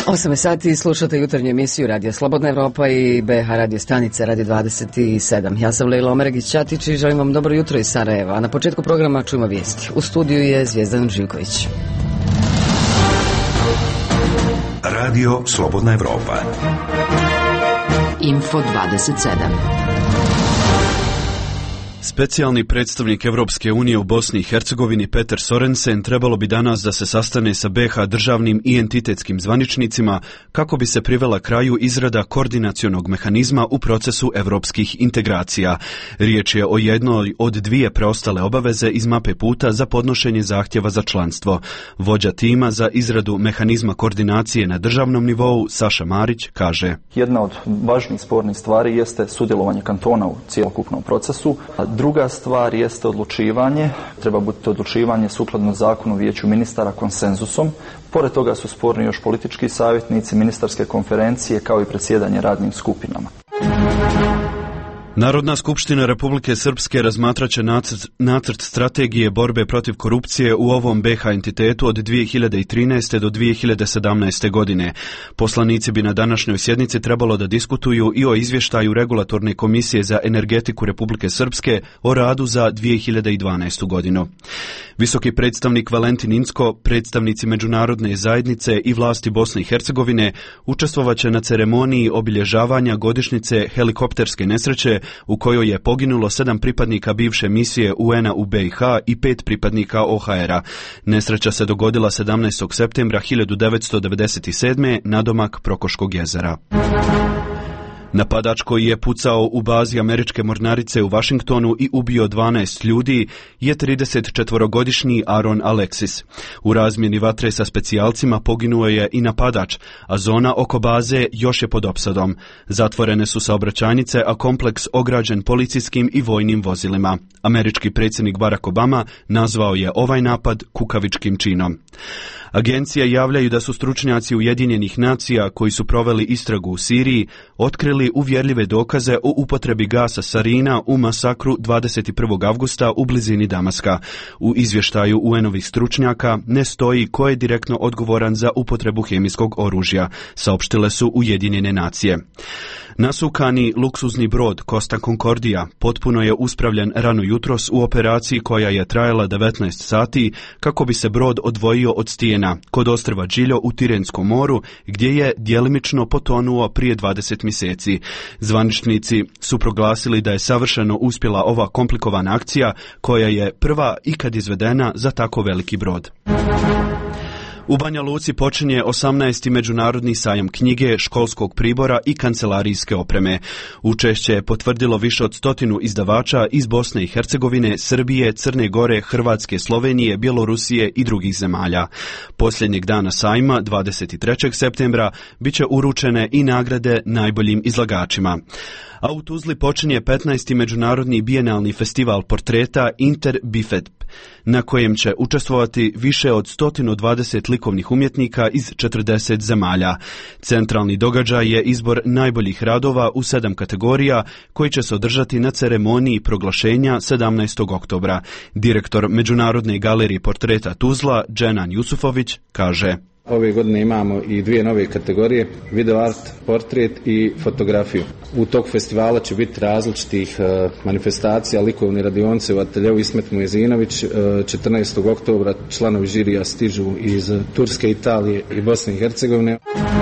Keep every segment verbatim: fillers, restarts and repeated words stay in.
osam sati slušate jutarnju emisiju Radija Slobodna Evropa i B H radio stanice Radio dvadeset sedam. Ja sam Lejla Omeregić-Ćatić i želim vam dobro jutro iz Sarajeva. A na početku programa čujemo vijesti. U studiju je Zvijezdan Živković. Radio Slobodna Evropa. Info dvadeset sedam. Specijalni predstavnik Evropske unije u Bosni i Hercegovini Peter Sorensen trebalo bi danas da se sastane sa B H državnim i entitetskim zvaničnicima kako bi se privela kraju izrada koordinacionog mehanizma u procesu evropskih integracija. Riječ je o jednoj od dvije preostale obaveze iz mape puta za podnošenje zahtjeva za članstvo. Vođa tima za izradu mehanizma koordinacije na državnom nivou Saša Marić kaže: Jedna od važnijih spornih stvari jeste sudjelovanje kantona u cjelokupnom procesu. Druga stvar jeste odlučivanje, treba biti odlučivanje sukladno zakonu Vijeću ministara konsenzusom. Pored toga su sporni još politički savjetnici, ministarske konferencije kao i predsjedanje radnim skupinama. Narodna skupština Republike Srpske razmatraće nacrt, nacrt strategije borbe protiv korupcije u ovom B H entitetu od dvije hiljade trinaeste do dvije hiljade sedamnaeste. godine. Poslanici bi na današnjoj sjednici trebalo da diskutuju i o izvještaju Regulatorne komisije za energetiku Republike Srpske o radu za dvije hiljade dvanaestu. godinu. Visoki predstavnik Valentin Incko, predstavnici međunarodne zajednice i vlasti Bosne i Hercegovine učestvovaće na ceremoniji obilježavanja godišnjice helikopterske nesreće u kojoj je poginulo sedam pripadnika bivše misije U N-a u B i H i pet pripadnika O H R-a. Nesreća se dogodila sedamnaestog septembra hiljadu devetsto devedeset sedme. nadomak Prokoškog jezera. Napadač koji je pucao u bazi američke mornarice u Vašingtonu i ubio dvanaest ljudi je tridesetčetvorogodišnji Aaron Alexis. U razmjeni vatre sa specijalcima poginuo je i napadač, a zona oko baze još je pod opsadom. Zatvorene su saobraćajnice, a kompleks ograđen policijskim i vojnim vozilima. Američki predsjednik Barack Obama nazvao je ovaj napad kukavičkim činom. Agencije javljaju da su stručnjaci Ujedinjenih nacija koji su proveli istragu u Siriji otkrili uvjerljive dokaze o upotrebi gasa sarina u masakru dvadeset prvog avgusta u blizini Damaska. U izvještaju U N-ovih stručnjaka ne stoji ko je direktno odgovoran za upotrebu hemijskog oružja, saopštile su Ujedinjene nacije. Nasukani luksuzni brod Costa Concordia potpuno je uspravljen rano jutros u operaciji koja je trajala devetnaest sati kako bi se brod odvojio od stijena kod ostrva Džiljo u Tirenskom moru gdje je djelimično potonuo prije dvadeset mjeseci. Zvaničnici su proglasili da je savršeno uspjela ova komplikovana akcija koja je prva ikad izvedena za tako veliki brod. U Banja Luci počinje osamnaesti međunarodni sajam knjige, školskog pribora i kancelarijske opreme. Učešće je potvrdilo više od stotinu izdavača iz Bosne i Hercegovine, Srbije, Crne Gore, Hrvatske, Slovenije, Bjelorusije i drugih zemalja. Posljednjeg dana sajma, dvadeset trećeg septembra, bit će uručene i nagrade najboljim izlagačima. A u Tuzli počinje petnaesti međunarodni bijenalni festival portreta Inter Bifed, na kojem će učestvovati više od sto dvadeset likovnih umjetnika iz četrdeset zemalja. Centralni događaj je izbor najboljih radova u sedam kategorija koji će se održati na ceremoniji proglašenja sedamnaestog oktobra. Direktor Međunarodne galerije portreta Tuzla, Dženan Jusufović, kaže: Ove godine imamo i dvije nove kategorije, video art, portret i fotografiju. U tog festivala će biti različitih uh, manifestacija, likovne radionice u ateljeu Ismet Mujezinović. Uh, četrnaestog oktobra članovi žirija stižu iz Turske, Italije i Bosne i Hercegovine.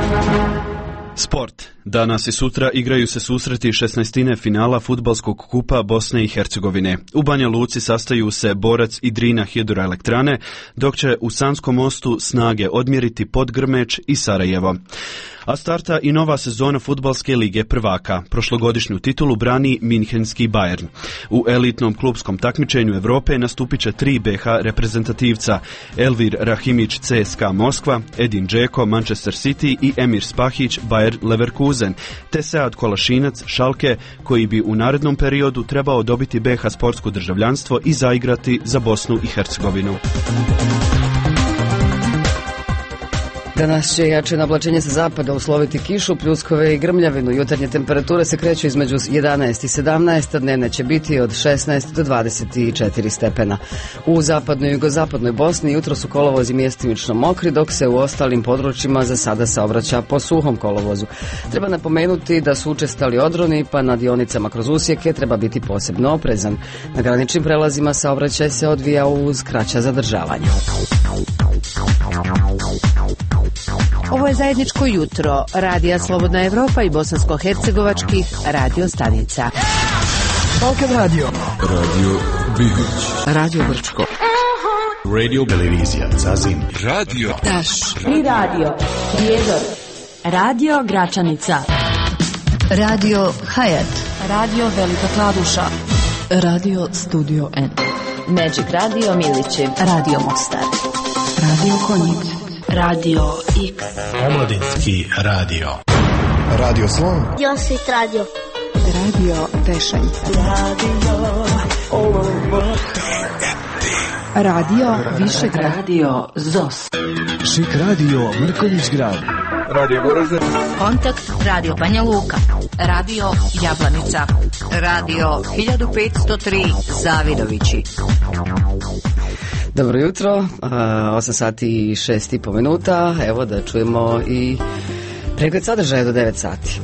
Sport. Danas i sutra igraju se susreti šesnaestine finala fudbalskog kupa Bosne i Hercegovine. U Banja Luci sastaju se Borac i Drina hidroelektrane, dok će u Sanskom Mostu snage odmjeriti Podgrmeć i Sarajevo. A starta i nova sezona fudbalske lige prvaka. Prošlogodišnju titulu brani Minhenski Bayern. U elitnom klubskom takmičenju Europe nastupit će tri B H reprezentativca: Elvir Rahimić C S K A Moskva, Edin Džeko Manchester City i Emir Spahić Bayer Leverkusen, te Sead Kolašinac Schalke, koji bi u narednom periodu trebao dobiti B H sportsko državljanstvo i zaigrati za Bosnu i Hercegovinu. Danas će jače nablačenje sa zapada usloviti kišu, pljuskove i grmljavinu. Jutarnje temperature se kreću između jedanaest i sedamnaest, a dnevne će biti od šesnaest do dvadeset četiri stepena. U zapadnoj i jugozapadnoj Bosni jutro su kolovozi mjestimično mokri, dok se u ostalim područjima za sada saobraća po suhom kolovozu. Treba napomenuti da su učestali odroni, pa na dionicama kroz usjeke treba biti posebno oprezan. Na graničnim prelazima saobraćaj se odvija uz kraća zadržavanja. Ovo je zajedničko jutro Radija Slobodna Evropa i bosansko-hercegovačkih radio stanica. Balkan Radio. Radio Bihoć. Radio Brčko. Radio Televizija Zazim. Radio Taš. Tri radio. Prijedor. Radio Gračanica. Radio Hayat. Radio Velika Kladuša. Radio Studio N. Magic Radio Milići. Radio Mostar. Radio Konjic. Radio X. Omladinski radio. Radio Slon. Josip Radio. Radio Tešanj. Radio Radio Višegrad. Radio Zos. Šik radio Mrkonjić Grad. Radio Goražde. Kontakt Radio Banja Luka. Radio Jablanica. Radio hiljadu petsto tri Zavidovići. Dobro jutro, osam sati i šest i po minuta, evo da čujemo i pregled sadržaja do devet sati.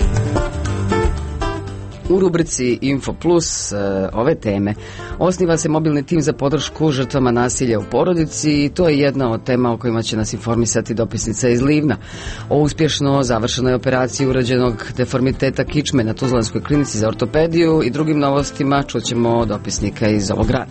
U rubrici Info Plus ove teme osniva se mobilni tim za podršku žrtvama nasilja u porodici i to je jedna od tema o kojima će nas informisati dopisnica iz Livna. O uspješno završenoj operaciji urađenog deformiteta kičme na Tuzlanskoj klinici za ortopediju i drugim novostima čućemo dopisnika iz ovog grada.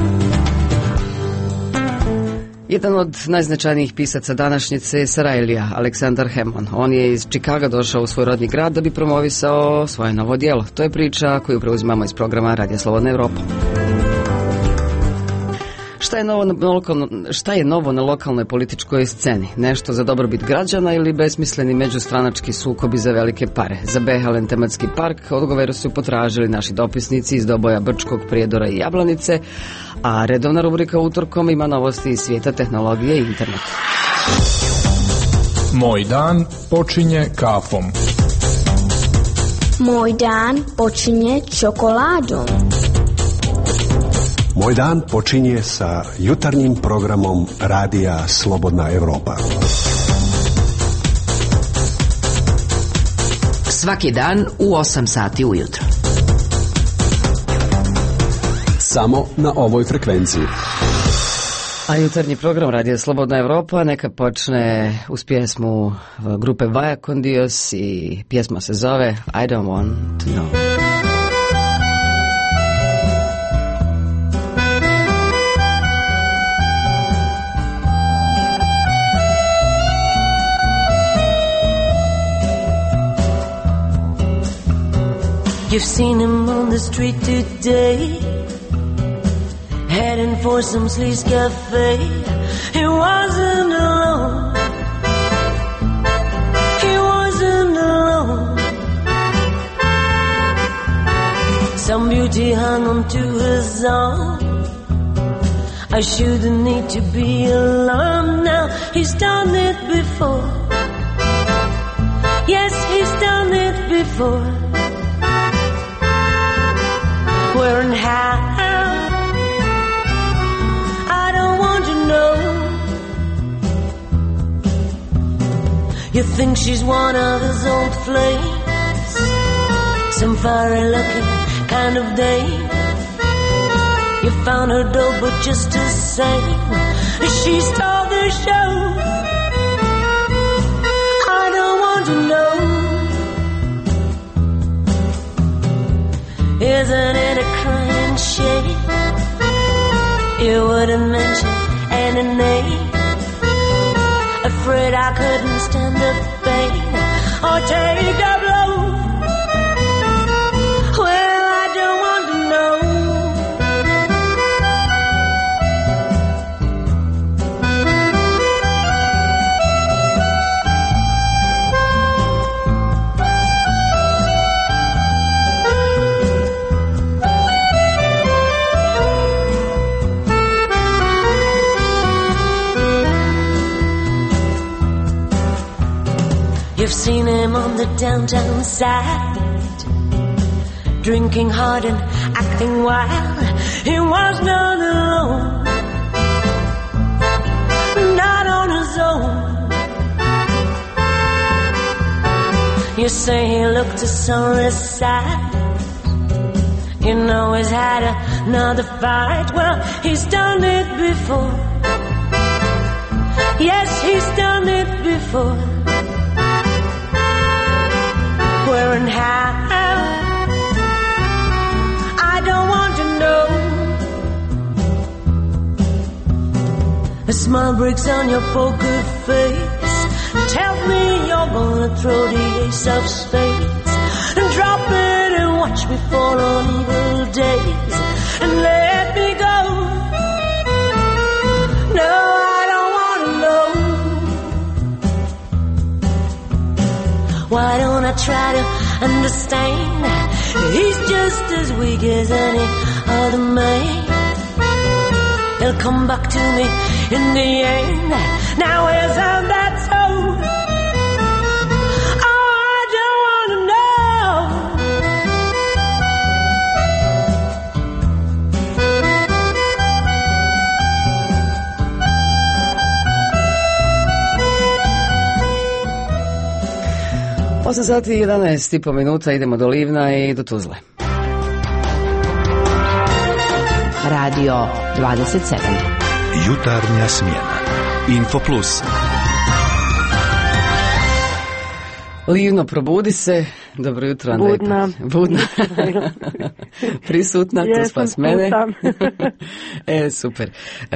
Jedan od najznačajnijih pisaca današnjice je Sarajlija, Aleksandar Hemon. On je iz Čikaga došao u svoj rodni grad da bi promovisao svoje novo djelo. To je priča koju preuzimamo iz programa Radija Slobodna Evropa. Šta je, novo na lokalno, šta je novo na lokalnoj političkoj sceni? Nešto za dobrobit građana ili besmisleni međustranački sukobi za velike pare? Za Behalen tematski park odgovore su potražili naši dopisnici iz Doboja, Brčkog, Prijedora i Jablanice, a redovna rubrika utorkom ima novosti iz svijeta tehnologije i interneta. Moj dan počinje kafom. Moj dan počinje čokoladom. Moj dan počinje sa jutarnjim programom Radija Slobodna Evropa. Svaki dan u osam sati ujutro. Samo na ovoj frekvenciji. A jutarnji program Radija Slobodna Evropa neka počne uz pjesmu grupe Vaya con Dios i pjesma se zove I Don't Want to Know. You've seen him on the street today, heading for some sleaze cafe. He wasn't alone. He wasn't alone. Some beauty hung onto his arm. I shouldn't need to be alarmed now. He's done it before. Yes, he's done it before. Where and how, I don't want to know. You think she's one of his old flames, some fiery looking kind of dame. You found her dull but just the same, she stole the show. I don't want to know. Isn't it a crying shame? You wouldn't mention any name. Afraid I couldn't stand the pain or take the blow. Well, I don't want to know. You've seen him on the downtown side, drinking hard and acting wild. He was not alone, not on his own. You say he looked a sorry sight. You know he's had another fight. Well, he's done it before. Yes, he's done it before. Where and how, I don't want to know. A smile breaks on your poker face, tells me you're gonna throw the ace of spades and drop it and watch me fall on evil days and let me go. No, I don't wanna know. Why don't I try to understand? He's just as weak as any other man. He'll come back to me in the end. Now isn't that so? osam sati i jedanaest i po minuta, idemo do Livna i do Tuzle. Radio dvadeset sedam. Jutarnja smjena. Info Plus. Livno, probudi se. Dobro jutro, Andrejka. Budna. Budna. Prisutna, to spas mene. E, super.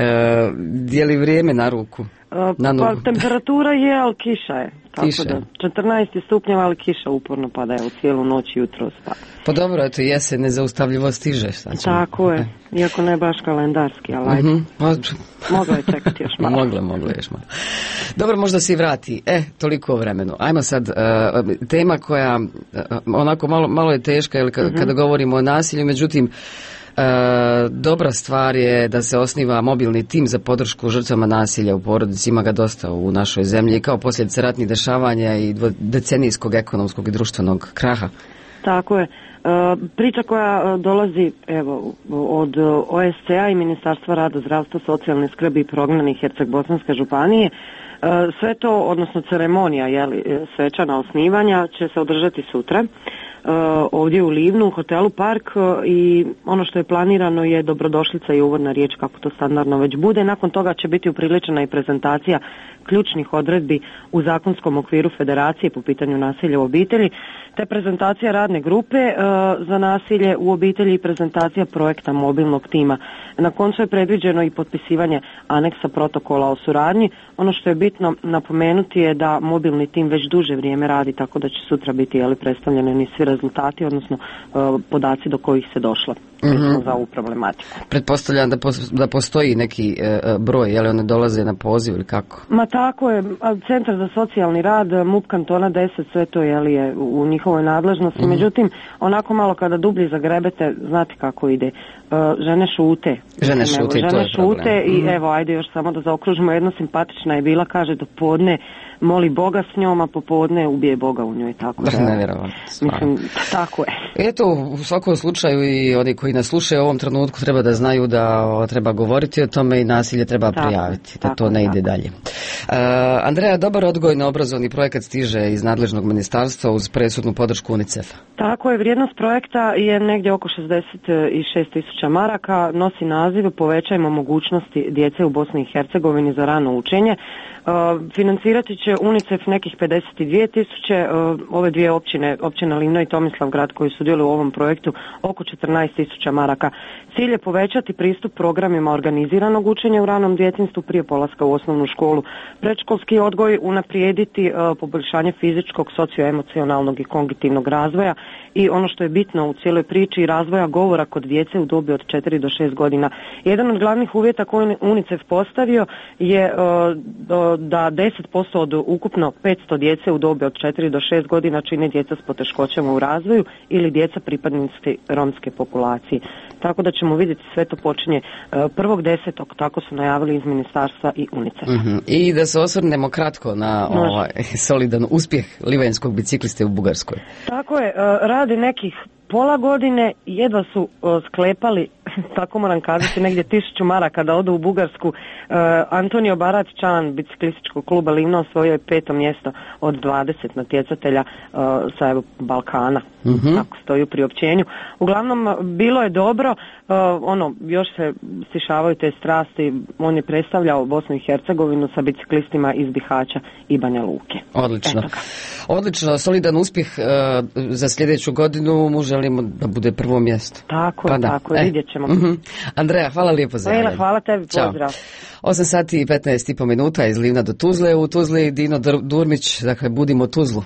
E, je li vrijeme na ruku? Na pa temperatura je, ali kiša je. Tako kiša. Da, četrnaest stupnjeva, ali kiša uporno pada, evo, cijelu noć i jutro spada. Pa dobro, eto, jesen nezaustavljivo stiže. Šta ćemo? Tako je, iako ne baš kalendarski, ali ajde. Mm-hmm. Mogla je čekati još malo. Mogla, mogla još malo. Dobro, možda se i vrati. E, toliko o vremenu. Ajmo sad, uh, tema koja uh, onako malo, malo je teška, jer kada, mm-hmm. kada govorimo o nasilju, međutim, E, dobra stvar je da se osniva mobilni tim za podršku žrtvama nasilja u porodici, ima ga dosta u našoj zemlji, kao posljedice ratnih dešavanja i decenijskog ekonomskog i društvenog kraha. Tako je. E, priča koja dolazi evo, od O S C A i Ministarstva rada, zdravstva, socijalne skrbi i prognanih Herceg-Bosanske županije, e, sve to, odnosno ceremonija jeli, svečana osnivanja će se održati sutra. Uh, ovdje u Livnu, u hotelu Park, uh, i ono što je planirano je dobrodošlica i uvodna riječ, kako to standardno već bude. Nakon toga će biti upriličena i prezentacija ključnih odredbi u zakonskom okviru federacije po pitanju nasilja u obitelji, te prezentacija radne grupe uh, za nasilje u obitelji i prezentacija projekta mobilnog tima. Na koncu je predviđeno i potpisivanje aneksa protokola o suradnji. Ono što je bitno napomenuti je da mobilni tim već duže vrijeme radi, tako da će sutra biti jeli, predstavljeni svi rezultati, odnosno uh, podaci do kojih se došlo mm-hmm. za ovu problematiku. Pretpostavljam da, pos, da postoji neki uh, broj, je li one dolaze na poziv ili kako? Ma tako je, Centar za socijalni rad, M U P kantona deset, sve to je, li, je u njihovoj nadležnosti, mm-hmm. međutim, onako malo kada dublje zagrebete, znate kako ide, uh, žene šute. Žene šute, evo, to je žene šute problem. I mm-hmm. evo, ajde još samo da zaokružimo, jedna simpatična je bila, kaže do podne moli Boga s njom, a popodne ubije Boga u njoj, tako da. Nevjerovatno. Mislim, tako je. Eto, u svakom slučaju i oni koji nas slušaju u ovom trenutku treba da znaju da o, treba govoriti o tome i nasilje treba tako, prijaviti, da tako, to ne tako. ide dalje. Uh, Andreja, dobar odgojno-obrazovni projekat stiže iz nadležnog ministarstva uz presudnu podršku UNICEF-a. Tako je, vrijednost projekta je negdje oko šezdeset šest tisuća maraka, nosi naziv Povećajmo mogućnosti djece u Bosni i Hercegovini za rano učenje. Uh, financirati će UNICEF nekih pedeset dvije tisuće, uh, ove dvije općine, općina Livno i Tomislavgrad koji sudjeluju u ovom projektu, oko četrnaest tisuća maraka. Cilj je povećati pristup programima organiziranog učenja u ranom djetinjstvu prije polaska u osnovnu školu. Predškolski odgoj unaprijediti uh, poboljšanje fizičkog, socioemocionalnog i kognitivnog razvoja i ono što je bitno u cijeloj priči, razvoja govora kod djece u dobi od četiri do šest godina. Jedan od glavnih uvjeta koji UNICEF postavio je uh, da deset posto od ukupno petsto djece u dobi od četiri do šest godina čine djeca s poteškoćama u razvoju ili djeca pripadnici romske populacije. Tako da ćemo vidjeti, sve to počinje prvog desetog, tako su najavili iz ministarstva i UNICEF. Mm-hmm. I da se osvrnemo kratko na ovaj solidan uspjeh livanjskog bicikliste u Bugarskoj. Tako je, radi nekih pola godine jedva su uh, sklepali, tako moram kazati, negdje tisuću maraka da odu u Bugarsku. Uh, Antonio Barat, član biciklističkog kluba Livno, osvojio je peto mjesto od dvadeset natjecatelja uh, sa evo, Balkana. Mm-hmm. Tako stoji u priopćenju. Uglavnom, bilo je dobro, uh, ono, još se stišavaju te strasti. On je predstavljao Bosnu i Hercegovinu sa biciklistima iz Bihaća i Banja Luke. Odlično. Odlično, solidan uspjeh uh, za sljedeću godinu mu želimo da bude prvo mjesto. Tako, pa tako, e. vidjet ćemo. Mm-hmm. Andreja, hvala lijepo za javljanje. Hvala tebi, pozdrav. osam sati i petnaest i po minuta iz Livna do Tuzle. U Tuzli Dino Durmić, dakle, budimo Tuzlu.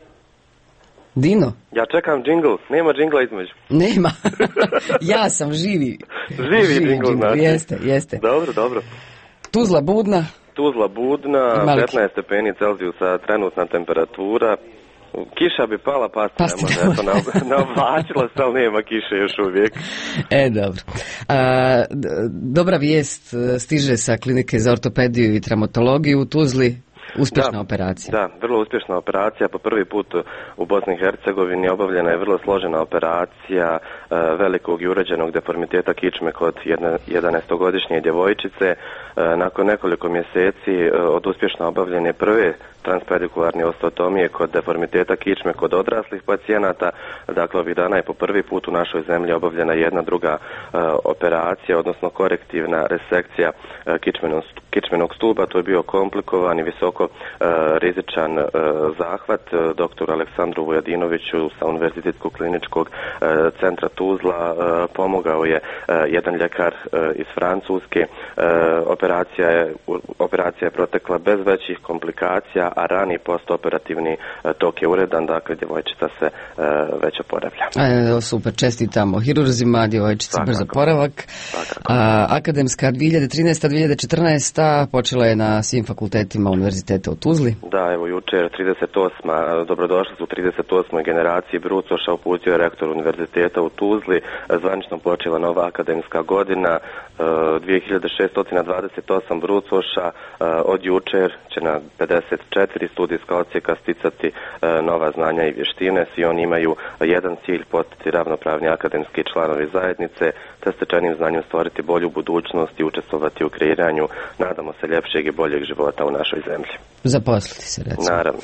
Dino? Ja čekam džingl, nema džingla između. Nema. Ja sam živi. Živi, živi džingl, znači. Jeste, jeste. Dobro, dobro. Tuzla budna. Tuzla budna, petnaest stepeni Celzijusa trenutna temperatura. Kiša bi pala, pa se ne može, eto, naoblačila se, ali nema kiše još uvijek. E, dobro. A, dobra vijest stiže sa klinike za ortopediju i traumatologiju u Tuzli. Uspješna da, operacija. Da, vrlo uspješna operacija. Po prvi put u Bosni i Hercegovini obavljena je vrlo složena operacija e, velikog i uređenog deformiteta kičme kod jedanaestogodišnje djevojčice. E, nakon nekoliko mjeseci e, od uspješno obavljene prve transpedikularne osteotomije kod deformiteta kičme kod odraslih pacijenata. Dakle, ovih dana je po prvi put u našoj zemlji obavljena jedna druga e, operacija, odnosno korektivna resekcija e, kičmenog, kičmenog stuba. To je bio komplikovan i visoko e, rizičan e, zahvat. Doktoru Aleksandru Vujadinoviću sa Univerzitetskog kliničkog e, centra Tuzla e, pomogao je e, jedan ljekar e, iz Francuske. E, operacija je, operacija je protekla bez većih komplikacija, a rani postoperativni tok je uredan, dakle djevojčica se e, već oporavlja. E, super, čestitamo hirurzima, djevojčica brzo oporavak. A, akademska dvije hiljade trinaesta dvije hiljade četrnaesta počela je na svim fakultetima Univerziteta u Tuzli. Da, evo jučer trideset osma dobrodošli su trideset osmoj generaciji Brucoša, uputio je rektor Univerziteta u Tuzli. Zvanično počela nova akademska godina, dvije hiljade šeststo dvadeset osam Brucoša, od jučer će na pedeset četiri studijska odsjeka sticati nova znanja i vještine. Svi oni imaju jedan cilj, postati ravnopravni akademski članovi zajednice, te stečenim znanjem stvoriti bolju budućnost i učestvovati u kreiranju, nadamo se, ljepšeg i boljeg života u našoj zemlji. Zaposliti se, recimo. Naravno.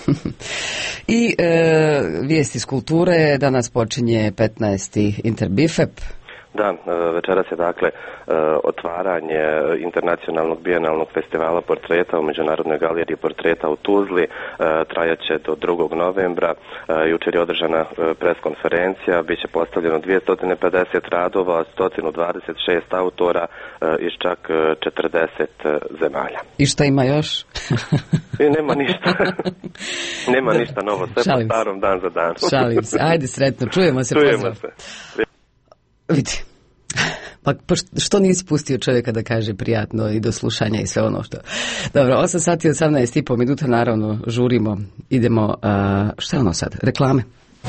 I e, vijesti iz kulture, danas počinje petnaesti Interbifep. Da, večeras je dakle otvaranje internacionalnog bijenalnog festivala portreta u Međunarodnoj galeriji portreta u Tuzli. Trajaće do drugog novembra. Jučer je održana preskonferencija, bit će postavljeno dvjesto pedeset radova, sto dvadeset šest autora iz čak četrdeset zemalja. I šta ima još? I nema ništa. Nema ništa novo, sve po starom, dan za dan. Šalim se, ajde sretno, čujemo se. Čujemo pozdrav. se. Vidi, pa što nisi pustio čovjeka da kaže prijatno i do slušanja i sve ono što... Dobro, osam sati i osamnaest i po minuta, naravno, žurimo, idemo, uh, šta je ono sad, reklame?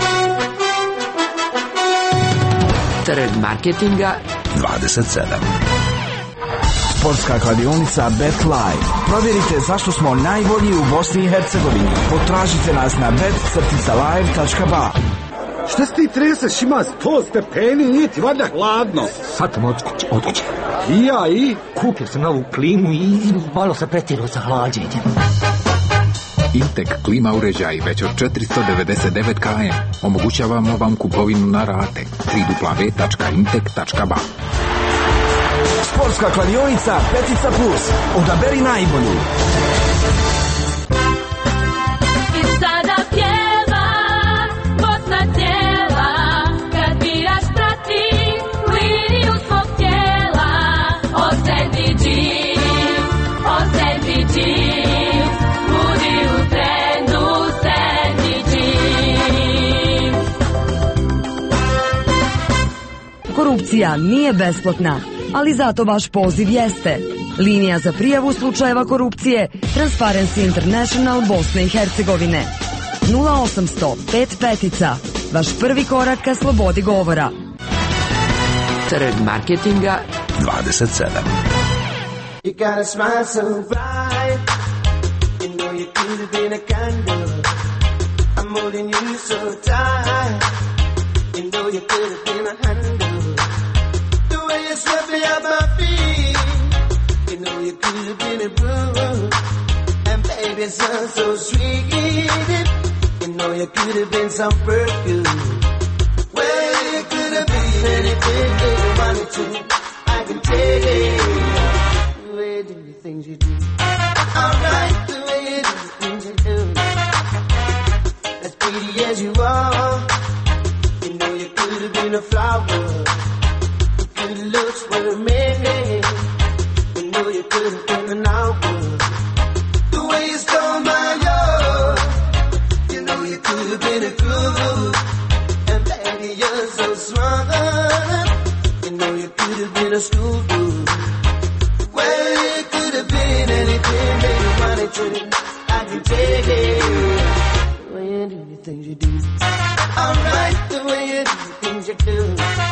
Trg marketinga dvadeset sedam. Sportska kladionica Bet Live. Provjerite zašto smo najbolji u Bosni i Hercegovini. Potražite nas na bet crtica live tačka ba. Šta si ti treseš, ima sto stepeni, nije ti valjda hladno. Sad sam od kuće, od kuće. I ja i? Kupio sam novu klimu i malo sam pretjerao sa hlađenjem. Intek klima uređaj već od četiristo devedeset devet km. Omogućavamo vam kupovinu na rate. w w w tačka intek tačka ba. Sportska kladionica Petica Plus. Odaberi najbolju. I sada pjeva Bosna cijela, kad biraš prati liniju svog tijela. Osjeti džip, osjeti džip, budi u trendu, osjeti džip. Korupcija nije besplatna, ali zato vaš poziv jeste. Linija za prijavu slučajeva korupcije Transparency International Bosne i Hercegovine. nula osamsto pet petica. Vaš prvi korak ka slobodi govora. Trg marketinga dvadeset sedam. You got a smile so bright, you know you could have been a candle. I'm holding you so tight, you know you could have been a handle. The way you swept me off my feet, you know you could have been a broom. And baby, it sounds so sweet, you know you could have been some perfume. Well, you could have been anything you wanted to, I can take it. The way you do the things you do, alright, the way you do the things you do. As pretty as you are, you know you could have been a flower. Your good looks were a minute, you know you could have been an hour. The way you stole my heart, you know you could have been a groove. And baby, you're so smart, you know you could have been a school dude. Well, you could have been anything that you wanted to, I can take it. The way you do the things you do, alright, the way you do the things you do.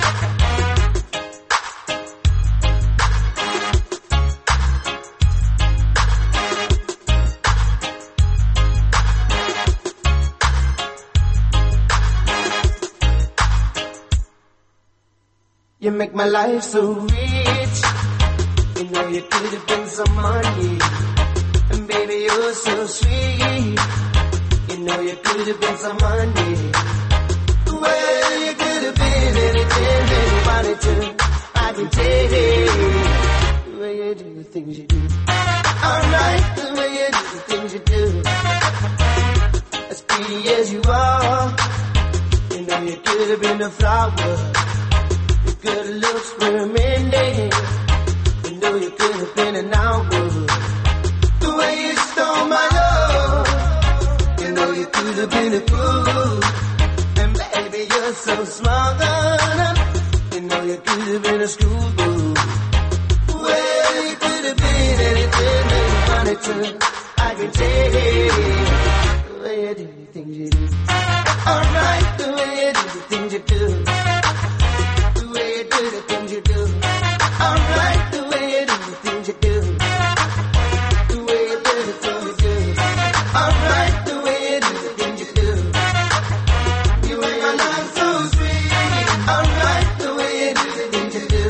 You make my life so rich, you know you could have been some money. And baby, you're so sweet, you know you could have been some money. Well, you could have been anything that you wanted to, I can take it. The way you do the things you do, alright, the way you do the things you do. As pretty as you are, you know you could have been a flower. Good looks were a minute, you know you could have been an hour. The way you stole my love, you know you could have been a fool. And baby, you're so smart, you know you could have been a schoolboy. Well, you could have been anything that you wanted to, I can take it. The way you do the things you do, alright, the way you do the things you do. The things you do, alright, the way you do the things you do. The way you do the things you do, alright, the way you do the things you do. You make my life so sweet, alright, the way you do the things you do.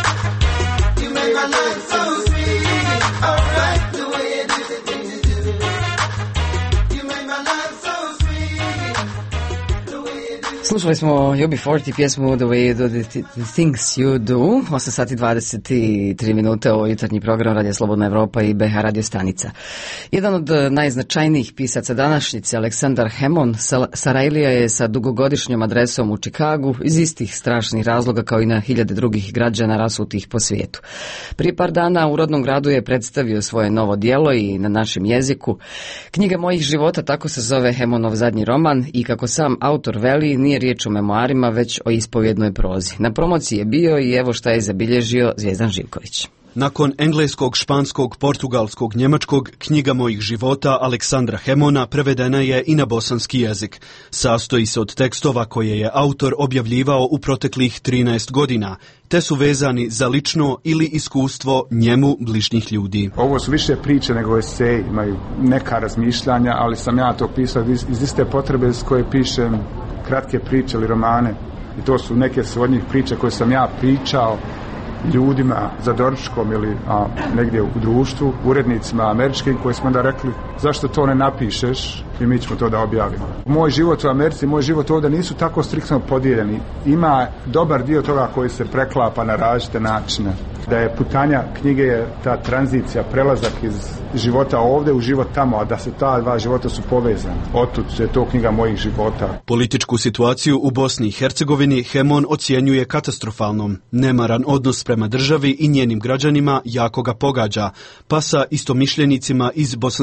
You make my life so sweet, alright, the way you do the things you do. You make my life so sweet, the way you do. Slušali smo U B četrdeset pjesmu The Way You Do The, the Things You Do. osam sati dvadeset tri minute, ovo jutarnji program Radio Slobodna Evropa i B H radio stanica. Jedan od najznačajnijih pisaca današnjice, Aleksandar Hemon, Sarajlija je sa dugogodišnjom adresom u Čikagu iz istih strašnih razloga kao i na hiljade drugih građana rasutih po svijetu. Prije par dana u rodnom gradu je predstavio svoje novo djelo i na našem jeziku. Knjiga mojih života, tako se zove Hemonov zadnji roman, i kako sam autor veli, nije riječ o memoarima, već o ispovjednoj prozi. Na promociji je bio i evo šta je zabilježio Zvijezdan Živković. Nakon engleskog, španskog, portugalskog, njemačkog, knjiga mojih života Aleksandra Hemona prevedena je i na bosanski jezik. Sastoji se od tekstova koje je autor objavljivao u proteklih trinaest godina, te su vezani za lično ili iskustvo njemu bližnjih ljudi. Ovo su više priče nego eseji, imaju neka razmišljanja, ali sam ja to pisao iz, iz iste potrebe s koje pišem kratke priče ili romane. I to su neke od njih priče koje sam ja pričao ljudima za doručkom ili a, negdje u društvu, urednicima američkim, koji smo onda rekli zašto to ne napišeš i mi ćemo to da objavimo. Moj život u Americi, moj život ovdje nisu tako striktno podijeljeni. Ima dobar dio toga koji se preklapa na različite načine. Da je putanja knjige je ta tranzicija, prelazak iz života ovdje u život tamo, a da se ta dva života su povezani. Otud je to knjiga mojih života. Političku situaciju u Bosni i Hercegovini Hemon ocjenjuje katastrofalnom. Nemaran odnos prema državi i njenim građanima jako ga pogađa, pa sa istomišljenicima iz bosansko-hercegovinskog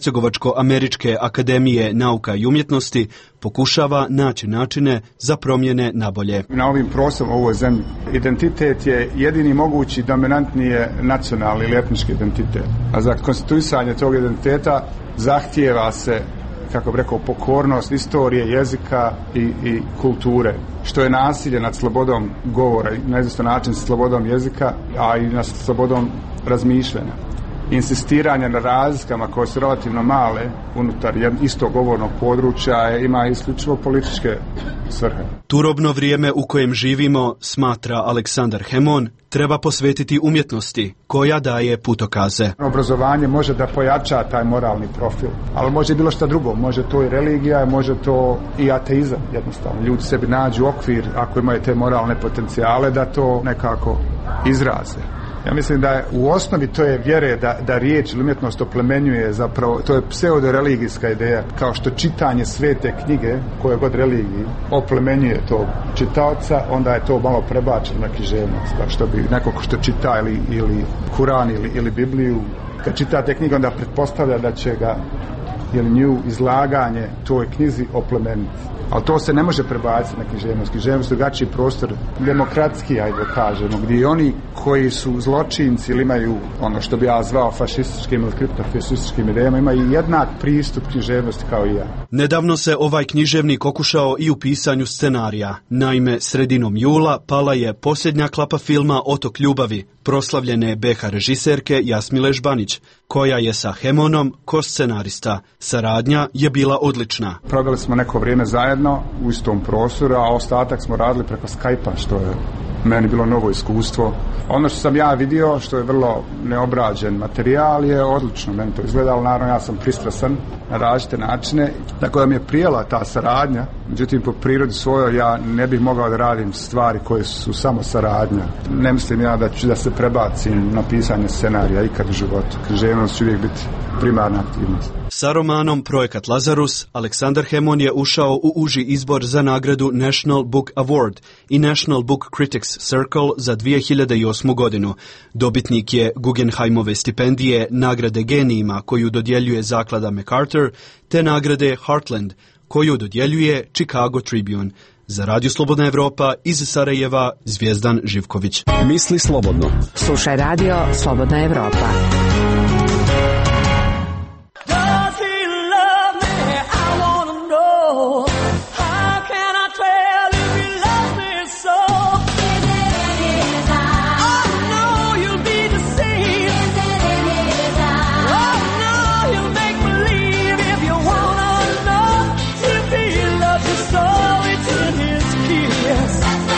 Hercegovačko-američke akademije nauka i umjetnosti pokušava naći načine za promjene na bolje. Na ovim prostorima u ovoj zemlji identitet je jedini mogući dominantnije nacionalni ili etnički identitet. A za konstituisanje tog identiteta zahtijeva se, kako bi rekao, pokornost istorije, jezika i, i kulture, što je nasilje nad slobodom govora, na izvjestan način slobodom jezika, a i nad slobodom razmišljanja. Insistiranje na razlikama koje su relativno male unutar istog govornog područja ima isključivo političke svrhe. Turobno vrijeme u kojem živimo, smatra Aleksandar Hemon, treba posvetiti umjetnosti koja daje putokaze. Obrazovanje može da pojača taj moralni profil, ali može bilo šta drugo, može to i religija, može to i ateizam jednostavno. Ljudi sebi nađu okvir, ako imaju te moralne potencijale, da to nekako izraze. Ja mislim da je u osnovi to je vjere da, da riječ ili umjetnost oplemenjuje, zapravo to je pseudo-religijska ideja, kao što čitanje svete knjige, koje god religiji, oplemenjuje tog čitaoca, onda je to malo prebačeno na književnost, kao što bi neko ko što čita ili, ili Kuran ili, ili Bibliju, kad čita te knjige onda pretpostavlja da će ga ili nju izlaganje toj knjizi oplemeniti. Ali to se ne može prebaciti na književnost. Književnost je drugačiji prostor, demokratski, ajde kažemo, gdje oni koji su zločinci ili imaju ono što bi ja zvao fašističkim ili kriptofašističkim idejama, imaju jednak pristup književnosti kao i ja. Nedavno se ovaj književnik okušao i u pisanju scenarija. Naime, sredinom jula pala je posljednja klapa filma Otok ljubavi, proslavljene B H režiserke Jasmile Žbanić, koja je sa Hemonom ko scenarista. Saradnja je bila odlična. Proveli smo neko vrijeme zajedno u istom prostoru, a ostatak smo radili preko Skype-a, što je meni bilo novo iskustvo. Ono što sam ja vidio, što je vrlo neobrađen materijal, je odlično. Meni to izgledalo, naravno ja sam pristrasan na različite načine, tako da mi je prijela ta saradnja. Međutim, po prirodi svojoj ja ne bih mogao da radim stvari koje su samo saradnja. Ne mislim ja da ću da se prebacim na pisanje scenarija ikad u životu. Književnost će uvijek biti primarna aktivnost. Sa romanom Projekat Lazarus, Aleksandar Hemon je ušao u uži izbor za nagradu National Book Award i National Book Critics Circle za dvije hiljade osmu godinu. Dobitnik je Guggenheimove stipendije, nagrade genijima koju dodjeljuje zaklada MacArthur, te nagrade Heartland koju dodjeljuje Chicago Tribune. Za Radio Slobodna Evropa iz Sarajeva, Zvijezdan Živković. Misli slobodno. Slušaj Radio Slobodna Evropa.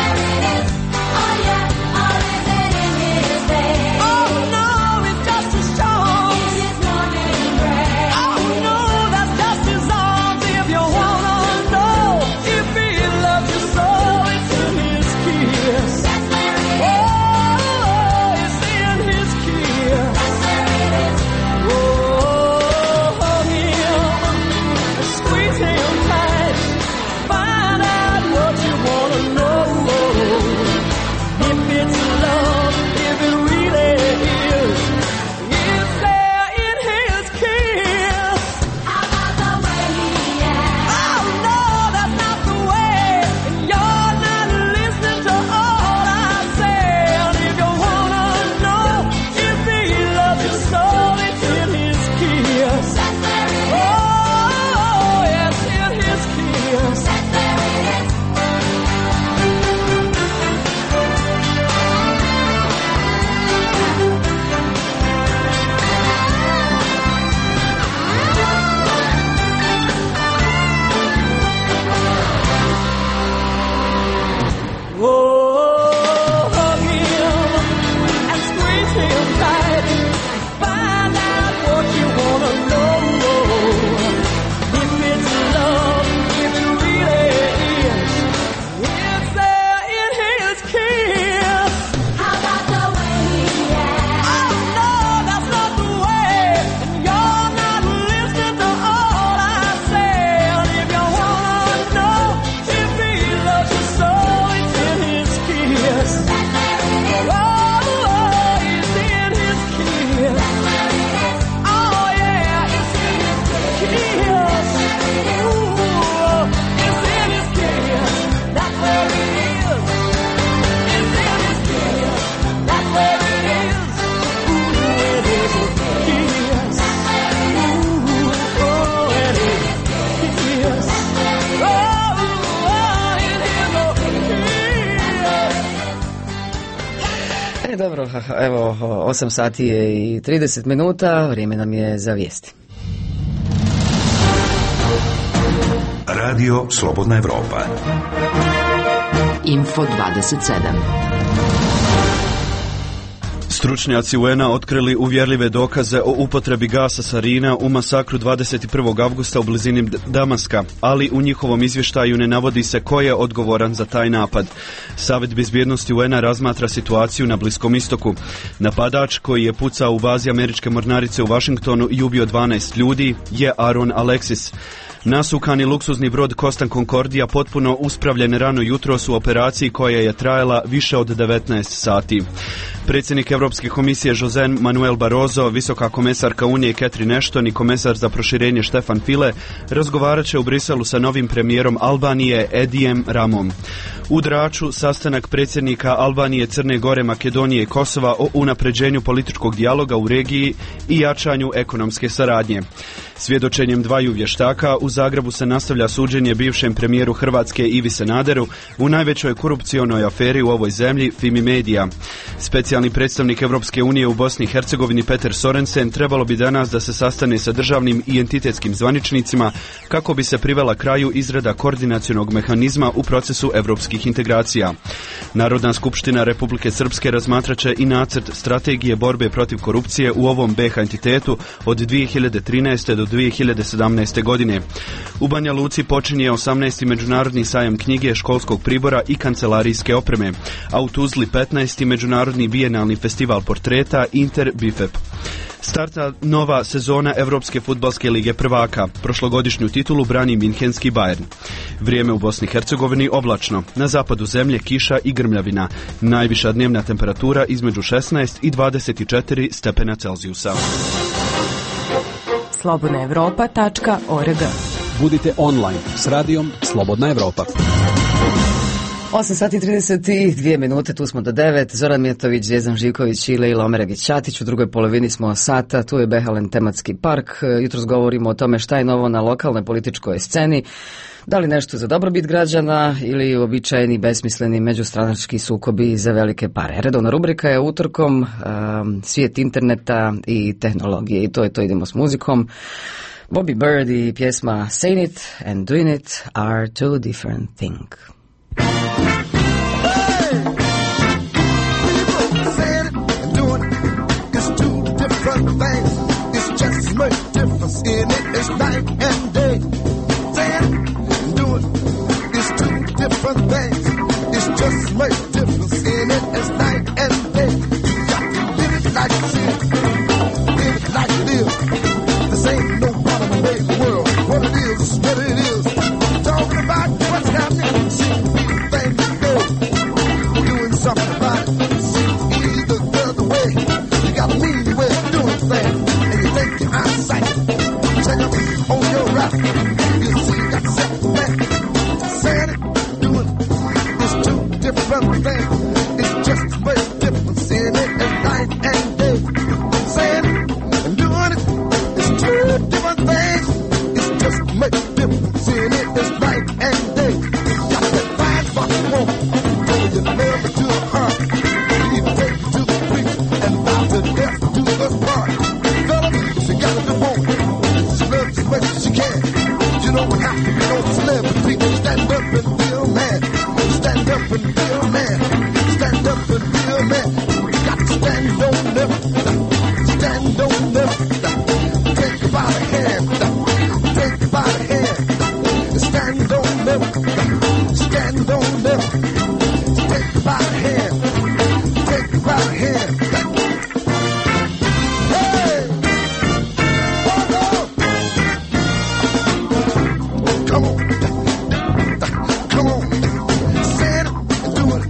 Just E, dobro, evo, osam sati je i trideset minuta, vrijeme nam je za vijesti. Radio Slobodna Evropa. Info dvadeset sedam. Stručnjaci U N-a otkrili uvjerljive dokaze o upotrebi gasa sarina u masakru dvadeset prvog avgusta u blizini Damaska, ali u njihovom izvještaju ne navodi se ko je odgovoran za taj napad. Savjet bezbjednosti U N-a razmatra situaciju na Bliskom istoku. Napadač koji je pucao u bazi američke mornarice u Washingtonu i ubio dvanaest ljudi je Aaron Alexis. Nasukani luksuzni brod Costa Concordia potpuno uspravljen rano jutros u operaciji koja je trajala više od devetnaest sati. Predsjednik Europske komisije José Manuel Barroso, visoka komesarka Unije Catherine Ashton i komesar za proširenje Stefan Füle razgovarat će u Briselu sa novim premijerom Albanije Edijem Ramom. U Draču sastanak predsjednika Albanije, Crne Gore, Makedonije i Kosova o unapređenju političkog dijaloga u regiji i jačanju ekonomske saradnje. Svjedočenjem dvaju vještaka u Zagrebu se nastavlja suđenje bivšem premijeru Hrvatske Ivi Sanaderu u najvećoj korupcionoj aferi u ovoj zemlji, Fimi Media. Specijalni predstavnik Europske unije u Bosni i Hercegovini Peter Sorensen trebalo bi danas da se sastane sa državnim i entitetskim zvaničnicima kako bi se privela kraju izrada koordinacionog mehanizma u procesu europskih integracija. Narodna skupština Republike Srpske razmatraće i nacrt strategije borbe protiv korupcije u ovom B H entitetu od dvije hiljade trinaeste do dvije hiljade sedamnaeste godine. U Banja Luci počinje osamnaesti međunarodni sajam knjige, školskog pribora i kancelarijske opreme, a u Tuzli petnaesti međunarodni bijenalni festival portreta Inter Bifep. Starta nova sezona Evropske fudbalske lige prvaka. Prošlogodišnju titulu brani Minhenski Bayern. Vrijeme u Bosni i Hercegovini oblačno. Na zapadu zemlje kiša i grmljavina. Najviša dnevna temperatura između šesnaest i dvadeset četiri stepena Celzijusa. slobodna evropa tačka org. Budite online s radijom Slobodna Evropa. osam sati i trideset dvije minute, tu smo do devet. Zoran Mijatović, Zvijezdan Živković i Leila Omeragić-Ćatić. U drugoj polovini smo sata, tu je Behalen tematski park. Jutros govorimo o tome šta je novo na lokalnoj političkoj sceni. Da li nešto za dobrobit građana ili uobičajeni besmisleni međustranački sukobi za velike pare. Redovna rubrika je utorkom um, svijet interneta i tehnologije i to je to, idemo s muzikom. Bobby Bird i pjesma Saying It and Doing It are two different things. Different things, it's just much difference in it as night and day. You got to live it like you see it, live it like you live. This ain't no problem to make the world. What it is is what it is. Talking about what's happening, seeing people think you know, doing something about it. See either the other way. You got a mean way of doing things, and you think your eyesight. Check up on your rap, you see you got something back. Saying it. Different thing, it's just as much difference in it as night and day. Saying it and doing it, it's two different things. It's just as much difference in it as night and day. You got to find what you want, throw your love into the heart. You take it to the preacher and bow to death to the part. Fellas, you got to want it. She loves as much as she can. You don't have to be no celebrity. Stand up and feel mad. Stand up and be a man. Stand up and be a man. You got to stand on them. Stand on them. Take you by the hand. Take you by the hand. Stand on them. Stand on them. Take you by the hand. Take you by the hand. Hey! Hold on! Come on. Come on.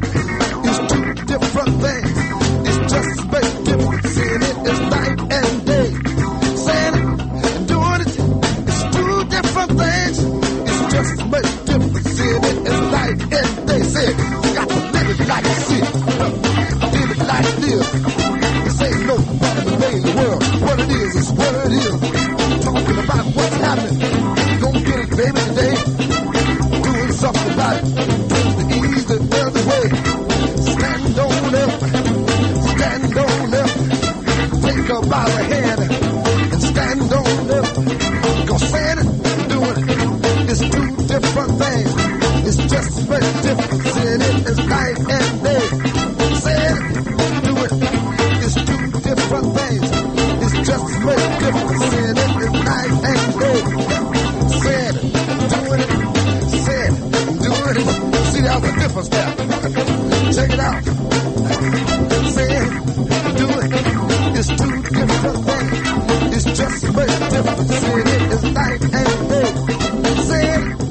bow your head and stand on them. Cause saying it and doing it is two different things. It's just a difference in it is night and day. Saying it and doing it is two different things. It's just a difference in it is night and day. Saying it and doing it, saying it and doing it. See how the difference there. Check it out. Saying it and doing it is two different things. It's just a difference in it is night and day. Saying it.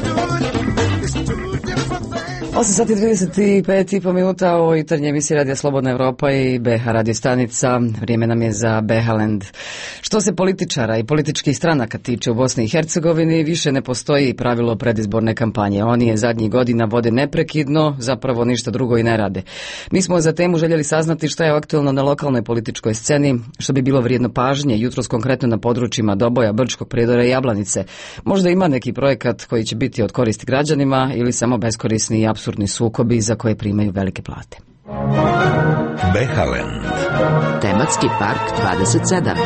osam sati i trideset pet i po minuta o jutarnjoj emisiji Radija Slobodna Evropa i B H radio stanica. Vrijeme nam je za B H Land. Što se političara i političkih stranaka tiče u Bosni i Hercegovini, više ne postoji pravilo predizborne kampanje. Oni je zadnjih godina vode neprekidno, zapravo ništa drugo i ne rade. Mi smo za temu željeli saznati šta je aktualno na lokalnoj političkoj sceni, što bi bilo vrijedno pažnje, jutros konkretno na područjima Doboja, Brčkog predora i Jablanice. Možda ima neki projekat koji će biti od koristi građanima ili samo beskorisni i apsurdni sukobi za koje primaju velike plate. B H Land. Tematski park dvadeset sedam.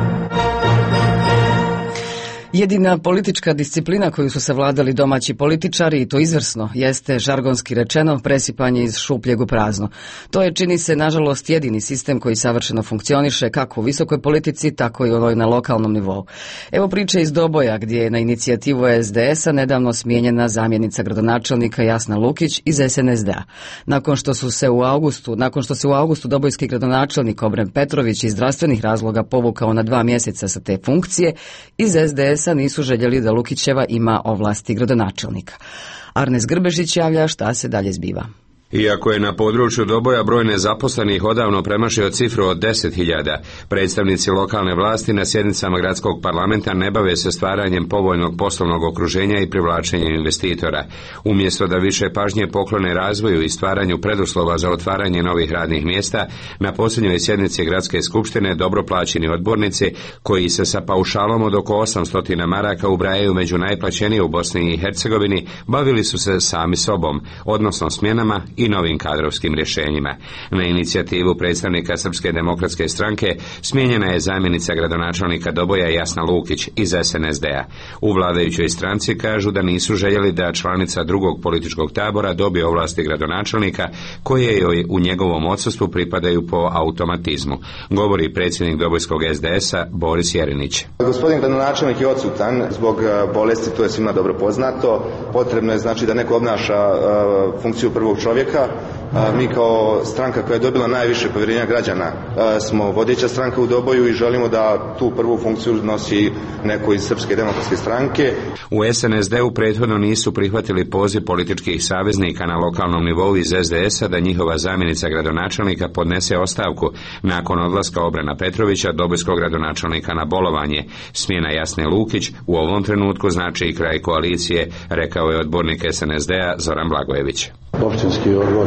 Jedina politička disciplina koju su savladali domaći političari, i to izvrsno, jeste, žargonski rečeno, presipanje iz šupljeg u prazno. To je, čini se, nažalost, jedini sistem koji savršeno funkcioniše kako u visokoj politici, tako i onoj na lokalnom nivou. Evo priče iz Doboja, gdje je na inicijativu S D S-a nedavno smijenjena zamjenica gradonačelnika Jasna Lukić iz S N S D-a. Nakon što su se u augustu, nakon što se u augustu dobojski gradonačelnik Obren Petrović iz zdravstvenih razloga povukao na dva mjeseca sa te funkcije, iz S D S-a nisu željeli da Lukićeva ima ovlasti gradonačelnika. Arnes Grbešić javlja šta se dalje zbiva. Iako je na području Doboja broj nezaposlenih odavno premašio cifru od deset hiljada, predstavnici lokalne vlasti na sjednicama gradskog parlamenta ne bave se stvaranjem povoljnog poslovnog okruženja i privlačenjem investitora. Umjesto da više pažnje poklone razvoju i stvaranju preduslova za otvaranje novih radnih mjesta, na posljednjoj sjednici gradske skupštine dobro plaćeni odbornici, koji se sa paušalom od oko osamsto maraka ubrajaju među najplaćenije u Bosni i Hercegovini, bavili su se sami sobom, odnosno smjenama i novim kadrovskim rješenjima. Na inicijativu predstavnika Srpske demokratske stranke smijenjena je zamjenica gradonačelnika Doboja Jasna Lukić iz S N S D-a. U vladajućoj stranci kažu da nisu željeli da članica drugog političkog tabora dobije ovlasti gradonačelnika koje joj u njegovom odsustvu pripadaju po automatizmu, govori predsjednik Dobojskog S D S-a Boris Jerinić. Gospodin gradonačelnik je odsutan zbog bolesti, to je svima dobro poznato. Potrebno je znači da neko obnaša uh, funkciju prvog čovjeka. Mi kao stranka koja je dobila najviše povjerenja građana smo vodeća stranka u Doboju i želimo da tu prvu funkciju nosi neko iz Srpske demokratske stranke. U S N S D-u prethodno nisu prihvatili poziv političkih saveznika na lokalnom nivou iz S D S-a da njihova zamjenica gradonačelnika podnese ostavku nakon odlaska Obrena Petrovića, dobojskog gradonačelnika, na bolovanje. Smjena Jasne Lukić u ovom trenutku znači i kraj koalicije, rekao je odbornik S N S D-a Zoran Blagojević. Općinski odbor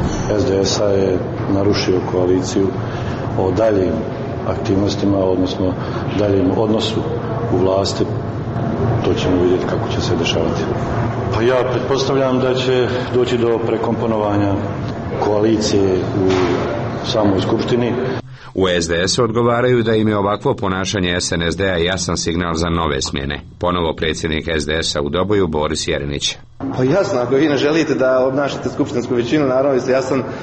S D S-a je narušio koaliciju o daljim aktivnostima, odnosno daljem odnosu u vlasti. To ćemo vidjeti kako će se dešavati. Pa ja pretpostavljam da će doći do prekomponovanja koalicije u samoj skupštini. U S D S-u odgovaraju da im je ovakvo ponašanje S N S D-a jasan signal za nove smjene. Ponovo predsjednik S D S-a u Doboju Boris Jerinić. Pa jasno, ako vi ne želite da obnašate skupštinsku većinu, naravno ste jasan uh,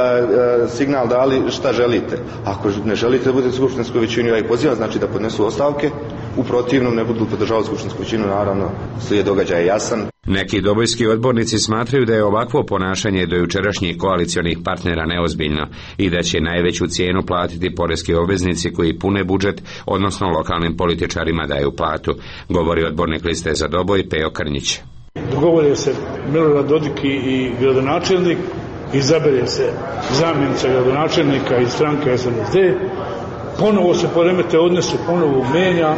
uh, signal dali šta želite. Ako ne želite da budete skupštinsku većinu, ja ih pozivam, znači da podnesu ostavke. U protivnom ne budu podržavati skupštinsku većinu, naravno slijed događaja je jasan. Neki dobojski odbornici smatraju da je ovakvo ponašanje do jučerašnjih koalicionih partnera neozbiljno i da će najveću cijenu platiti poreski obveznici koji pune budžet, odnosno lokalnim političarima daju platu, govori odbornik liste za Doboj Pejo Krnjić. Dogovore se Milorad Dodik i gradonačelnik, izabere se zamjenica gradonačelnika iz stranke S N S D, ponovo se poremete odnose, ponovo menja,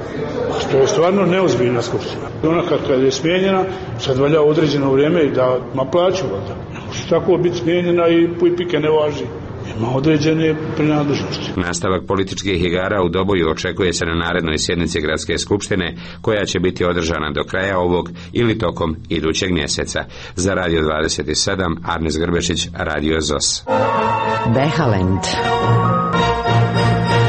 što je stvarno neozbiljna skupština. Ona kad je smijenjena, sad valja određeno vrijeme i da ima plaću, da ne može tako biti smijenjena i puj pike ne važi. Ima određene prinadležnosti. Nastavak političkih igara u Doboju očekuje se na narednoj sjednici gradske skupštine, koja će biti održana do kraja ovog ili tokom idućeg mjeseca. Za Radio dvadeset sedam, Arnes Grbešić, Radio Z O S. Behaland.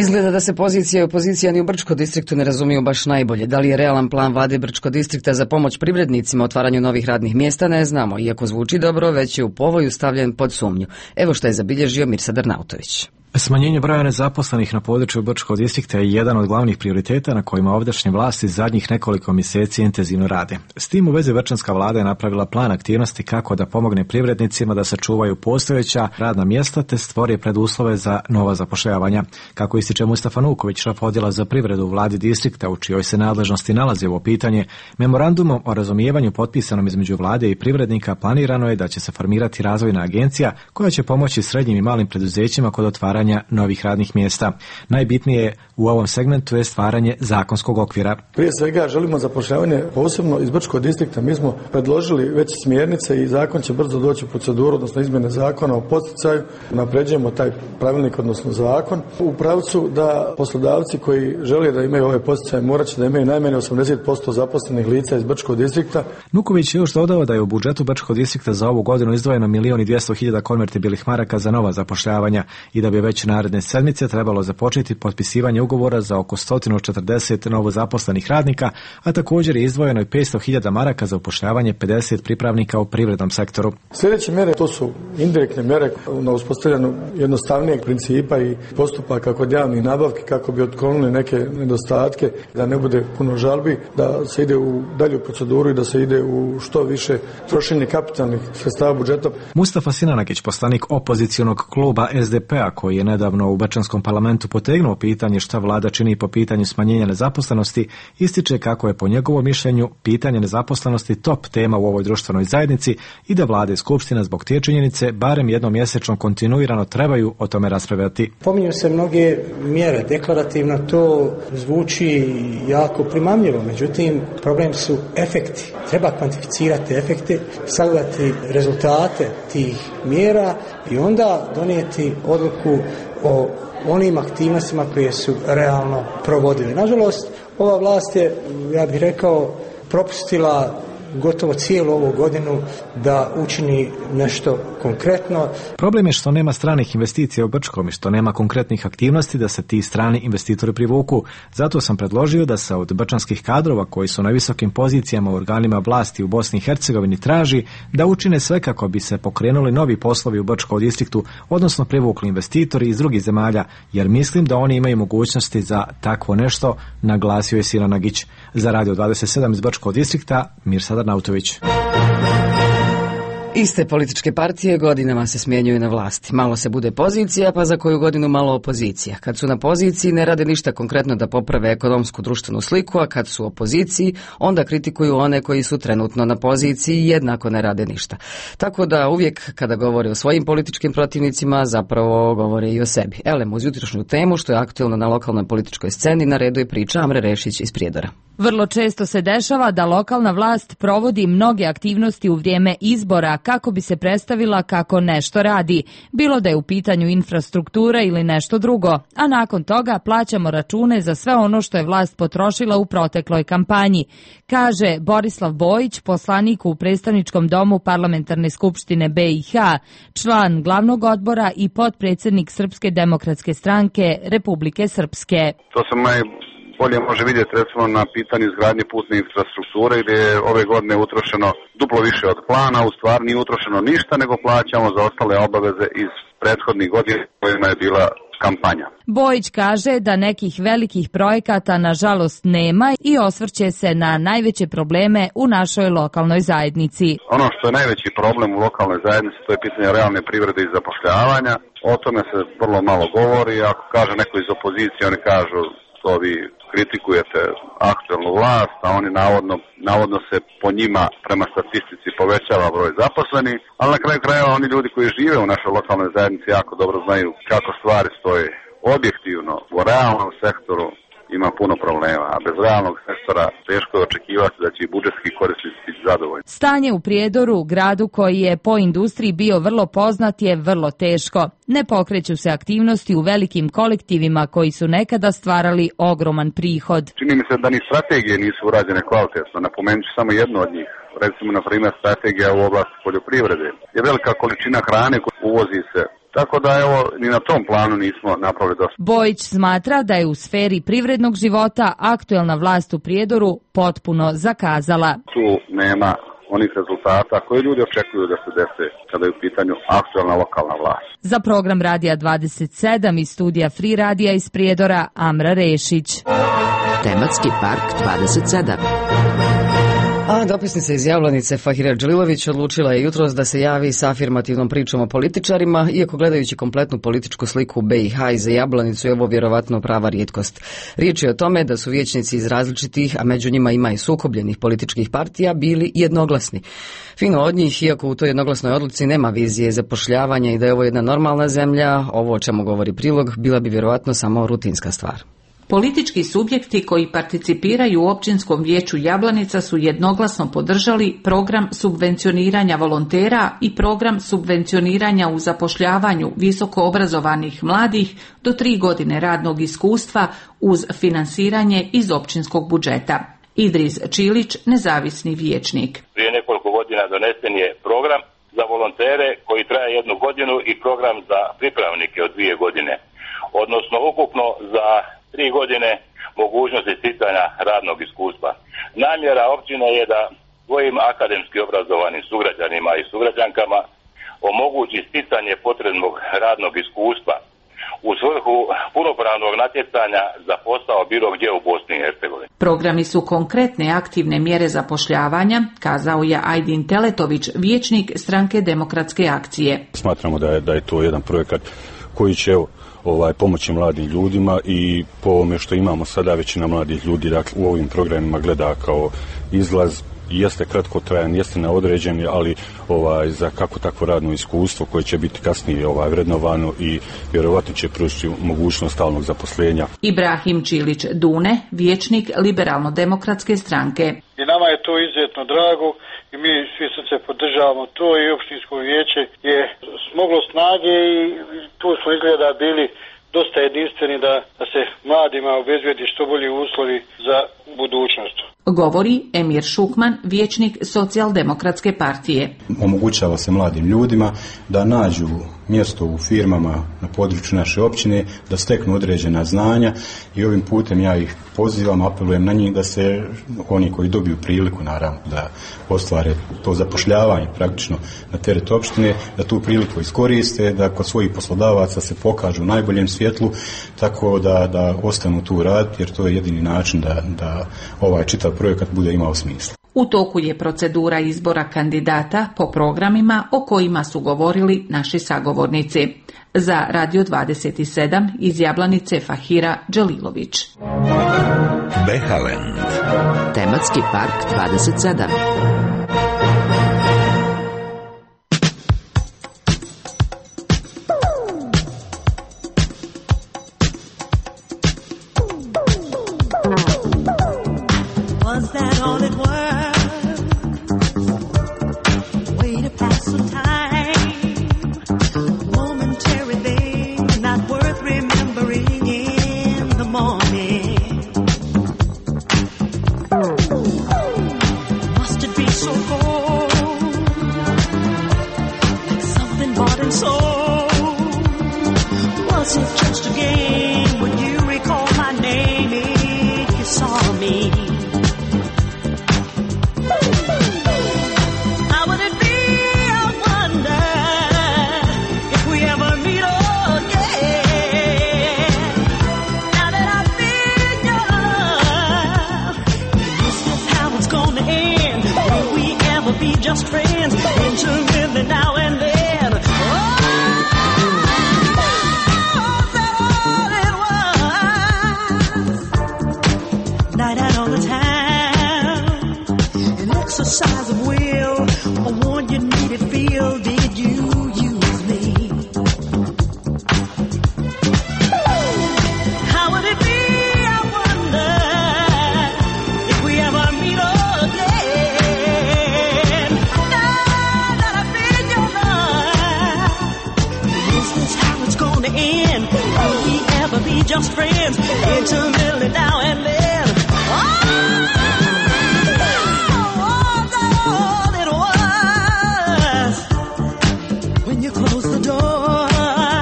Izgleda da se pozicija i opozicija ni u Brčko distriktu ne razumiju baš najbolje. Da li je realan plan vlade Brčko distrikta za pomoć privrednicima otvaranju novih radnih mjesta ne znamo. Iako zvuči dobro, već je u povoju stavljen pod sumnju. Evo što je zabilježio Mirsad Arnautović. Smanjenje broja nezaposlenih na području Brčkog distrikta je jedan od glavnih prioriteta na kojima ovdašnje vlasti zadnjih nekoliko mjeseci intenzivno rade. S tim u vezi brčanska vlada je napravila plan aktivnosti kako da pomogne privrednicima da sačuvaju postojeća radna mjesta te stvori preduslove za nova zapošljavanja. Kako ističe Mustafa Nuković, šef odjela za privredu u vladi distrikta u čijoj se nadležnosti nalazi ovo pitanje, memorandumom o razumijevanju potpisanom između vlade i privrednika planirano je da će se formirati razvojna agencija koja će pomoći srednjim i malim preduzećima kod otvaranja novih radnih mjesta. Najbitnije u ovom segmentu je stvaranje zakonskog okvira. Prije svega želimo zapošljavanje posebno iz Brčkog distrikta. Mi smo predložili već smjernice i zakon će brzo doći u proceduru, odnosno izmjene zakona o poticaju. Napređujemo taj pravilnik, odnosno zakon, u pravcu da poslodavci koji žele da imaju ove poticaje morat će da imaju najmanje osamdeset posto zaposlenih lica iz Brčkog distrikta. Nuković je još dodao da je u budžetu Brčkog distrikta za ovu godinu izdvojeno milijun i dvjesto hiljada konvertibilnih maraka za nova zapošljavanja i da bi već naredne sedmice trebalo započeti potpisivanje ugovora za oko sto četrdeset novozaposlenih radnika, a također je izdvojeno i petsto hiljada maraka za upošljavanje pedeset pripravnika u privrednom sektoru. Sljedeće mjere to su indirektne mjere na uspostavljanju jednostavnijeg principa i postupaka kod javnih nabavki kako bi otklonili neke nedostatke, da ne bude puno žalbi, da se ide u dalju proceduru i da se ide u što više trošenje kapitalnih sredstava budžeta. Mustafa Sinanagić, poslanik opozicionog kluba S D P-a koji je nedavno u Brčanskom parlamentu potegnuo pitanje šta vlada čini po pitanju smanjenja nezaposlenosti, ističe kako je po njegovom mišljenju pitanje nezaposlenosti top tema u ovoj društvenoj zajednici i da vlade i skupština zbog te činjenice barem jednom mjesečno kontinuirano trebaju o tome raspravljati. Pominju se mnoge mjere, deklarativno to zvuči jako primamljivo, međutim problem su efekti. Treba kvantificirati efekte, sagledati rezultate tih mjera i onda donijeti odluku o onim aktivnostima koje su realno provodile. Nažalost, ova vlast je, ja bih rekao, propustila gotovo cijelu ovu godinu da učini nešto konkretno. Problem je što nema stranih investicija u Brčkom i što nema konkretnih aktivnosti da se ti strani investitori privuku. Zato sam predložio da se od brčanskih kadrova koji su na visokim pozicijama u organima vlasti u Bosni i Hercegovini traži da učine sve kako bi se pokrenuli novi poslovi u Brčkom distriktu, odnosno privukli investitori iz drugih zemalja, jer mislim da oni imaju mogućnosti za takvo nešto, naglasio je Sinanagić. Za Radio dvadeset sedam iz Brčkog distrikta, Mirsad Arnautović. Iste političke partije godinama se smjenjuju na vlasti. Malo se bude pozicija, pa za koju godinu malo opozicija. Kad su na poziciji ne rade ništa konkretno da poprave ekonomsku društvenu sliku, a kad su u opoziciji onda kritikuju one koji su trenutno na poziciji i jednako ne rade ništa. Tako da uvijek kada govore o svojim političkim protivnicima zapravo govore i o sebi. Elem, uz jutrošnju temu što je aktuelno na lokalnoj političkoj sceni na redu je priča Amre Rešić iz Prijedora. Vrlo često se dešava da lokalna vlast provodi mnoge aktivnosti u vrijeme izbora kako bi se predstavila kako nešto radi, bilo da je u pitanju infrastruktura ili nešto drugo, a nakon toga plaćamo račune za sve ono što je vlast potrošila u protekloj kampanji, kaže Borislav Bojić, poslanik u predstavničkom domu Parlamentarne skupštine B i H, član glavnog odbora i potpredsjednik Srpske demokratske stranke Republike Srpske. To sam naj... bolje može vidjeti recimo na pitanju izgradnje putne infrastrukture gdje je ove godine utrošeno duplo više od plana, u stvari nije utrošeno ništa nego plaćamo za ostale obaveze iz prethodnih godina kojima je bila kampanja. Bojić kaže da nekih velikih projekata nažalost nema i osvrće se na najveće probleme u našoj lokalnoj zajednici. Ono što je najveći problem u lokalnoj zajednici to je pitanje realne privrede i zapošljavanja. O tome se vrlo malo govori. Ako kaže neko iz opozicije, oni kažu to vi kritikujete aktualnu vlast, a oni navodno, navodno se po njima prema statistici povećava broj zaposlenih, ali na kraju krajeva oni ljudi koji žive u našoj lokalnoj zajednici jako dobro znaju kako stvari stoje. Objektivno, u realnom sektoru ima puno problema, a bez realnog sektora teško je očekivati da će i budžetski korisnici biti zadovoljni. Stanje u Prijedoru, gradu koji je po industriji bio vrlo poznat, je vrlo teško. Ne pokreću se aktivnosti u velikim kolektivima koji su nekada stvarali ogroman prihod. Čini mi se da ni strategije nisu urađene kvalitetno. Napomenut ću samo jednu od njih. Recimo, na primjer, strategija u oblasti poljoprivrede. Je velika količina hrane koja uvozi se Tako da evo, ni na tom planu nismo napravili dosta. Bojić smatra da je u sferi privrednog života aktuelna vlast u Prijedoru potpuno zakazala. Tu nema onih rezultata koje ljudi očekuju da se dese kada je u pitanju aktualna lokalna vlast. Za program Radija dvadeset sedam iz studija Free Radija iz Prijedora, Amra Rešić. Tematski park dvadeset sedam. A dopisnica iz Jablanice Fahira Đelilović odlučila je jutros da se javi sa afirmativnom pričom o političarima, iako gledajući kompletnu političku sliku B i H i za Jablanicu je ovo vjerovatno prava rijetkost. Riječ je o tome da su vijećnici iz različitih, a među njima ima i sukobljenih političkih partija, bili jednoglasni. Fino od njih, iako u toj jednoglasnoj odluci nema vizije zapošljavanja i da je ovo jedna normalna zemlja, ovo o čemu govori prilog, bila bi vjerovatno samo rutinska stvar. Politički subjekti koji participiraju u općinskom vijeću Jablanica su jednoglasno podržali program subvencioniranja volontera i program subvencioniranja u zapošljavanju visoko obrazovanih mladih do tri godine radnog iskustva uz finansiranje iz općinskog budžeta. Idris Čilić, nezavisni vijećnik. Prije nekoliko godina donesen je program za volontere koji traje jednu godinu i program za pripravnike od dvije godine. Odnosno ukupno za tri godine mogućnosti sticanja radnog iskustva. Namjera općine je da svojim akademski obrazovanim sugrađanima i sugrađankama omogući sticanje potrebnog radnog iskustva u svrhu punopravnog natjecanja za posao bilo gdje u Bosni i Hercegovini. Programi su konkretne aktivne mjere zapošljavanja, kazao je Ajdin Teletović, vijećnik Stranke demokratske akcije. Smatramo da je, da je to jedan projekat koji će evo, ovaj, pomoći mladim ljudima i po ovome što imamo sada većina mladih ljudi dakle, u ovim programima gleda kao izlaz, jeste kratkotrajan, jeste na određeni, ali ovaj, za kako takvo radno iskustvo koje će biti kasnije ovaj, vrednovano i vjerovatno će pružiti mogućnost stalnog zaposlenja. Ibrahim Čilić Dune, vijećnik Liberalno-demokratske stranke. I nama je to izuzetno drago i mi svi srce podržavamo to i opštinsko vijeće je smoglo snage i tu smo izgleda bili dosta jedinstveni da, da se mladima obezbedi što bolji uslovi za budućnost. Govori Emir Šukman, vijećnik Socijaldemokratske partije. Omogućava se mladim ljudima da nađu mjesto u firmama na području naše općine, da steknu određena znanja i ovim putem ja ih pozivam, apelujem na njih da se oni koji dobiju priliku naravno da ostvare to zapošljavanje praktično na teret opštine, da tu priliku iskoriste, da kod svojih poslodavaca se pokažu u najboljem svjetlu, tako da, da ostanu tu raditi jer to je jedini način da, da ovaj čitav projekat bude imao smisla. U toku je procedura izbora kandidata po programima o kojima su govorili naši sagovornici. Za Radio dvadeset sedam iz Jablanice Fahira Đelilović. Behaland. Tematski park dvadeset sedam. When you close the door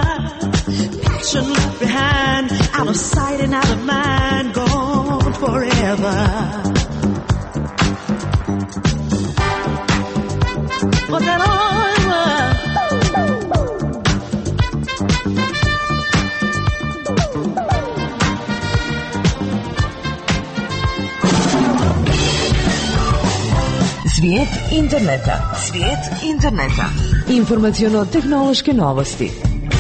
interneta. Svijet interneta. Informaciono-tehnološke novosti.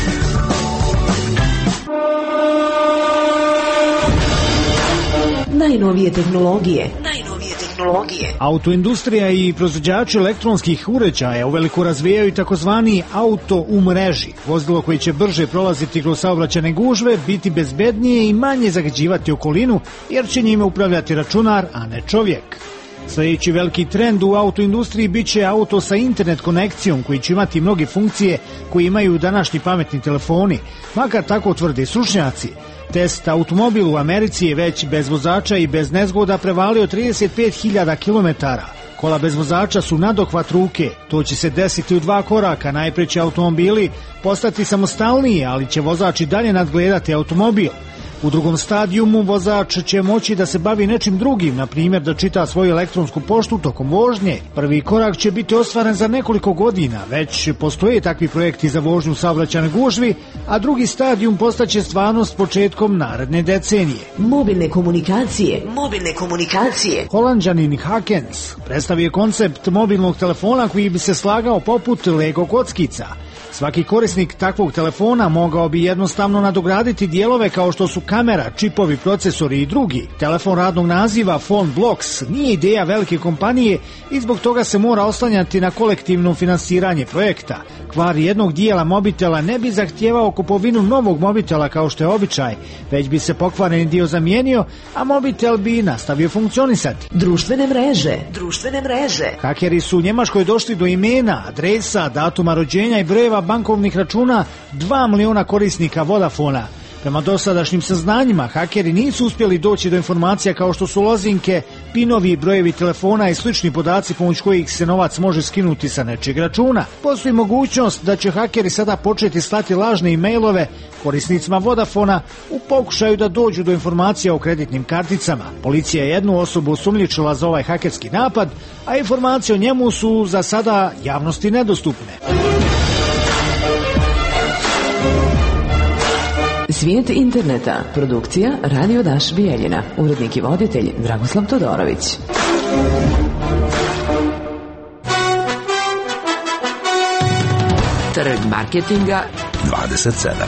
Najnovije tehnologije. Najnovije tehnologije. Autoindustrija i proizvođači elektronskih uređaja uveliko razvijaju takozvani auto u mreži. Vozilo koje će brže prolaziti kroz saobraćajne gužve, biti bezbednije i manje zagađivati okolinu, jer će njime upravljati računar, a ne čovjek. Sljedeći veliki trend u autoindustriji bit će auto sa internet konekcijom koji će imati mnoge funkcije koje imaju današnji pametni telefoni, makar tako tvrde stručnjaci. Test automobil u Americi je već bez vozača i bez nezgoda prevalio trideset pet hiljada kilometara. Kola bez vozača su nadohvat ruke. To će se desiti u dva koraka. Najprije će automobili postati samostalniji, ali će vozač i dalje nadgledati automobil. U drugom stadijumu vozač će moći da se bavi nečim drugim, na primjer da čita svoju elektronsku poštu tokom vožnje. Prvi korak će biti ostvaren za nekoliko godina, već postoje takvi projekti za vožnju u saobraćajnoj gužvi, a drugi stadijum postaće stvarnost početkom naredne decenije. Mobilne komunikacije. Mobilne komunikacije. Holanđanin Hakens predstavio koncept mobilnog telefona koji bi se slagao poput Lego kockica. Svaki korisnik takvog telefona mogao bi jednostavno nadograditi dijelove kao što su kamera, čipovi, procesori i drugi. Telefon radnog naziva Phone Blocks nije ideja velike kompanije i zbog toga se mora oslanjati na kolektivno finansiranje projekta. Kvar jednog dijela mobitela ne bi zahtijevao kupovinu novog mobitela kao što je običaj, već bi se pokvareni dio zamijenio, a mobitel bi nastavio funkcionisati. Društvene mreže. Društvene mreže. Hakeri su u Njemačkoj došli do imena, adresa, datuma rođenja i brojeva bankovnih računa dva miliona korisnika Vodafona. Prema dosadašnjim saznanjima, hakeri nisu uspjeli doći do informacija kao što su lozinke, pinovi, brojevi telefona i slični podaci pomoć kojih se novac može skinuti sa nečijeg računa. Postoji mogućnost da će hakeri sada početi slati lažne e-mailove korisnicima Vodafona u pokušaju da dođu do informacija o kreditnim karticama. Policija je jednu osobu osumnjičila za ovaj hakerski napad, a informacije o njemu su za sada javnosti nedostupne. Svijet interneta. Produkcija Radio Daš Bijeljina. Urednik i voditelj Dragoslav Todorović. Trg marketinga dvadeset sedam.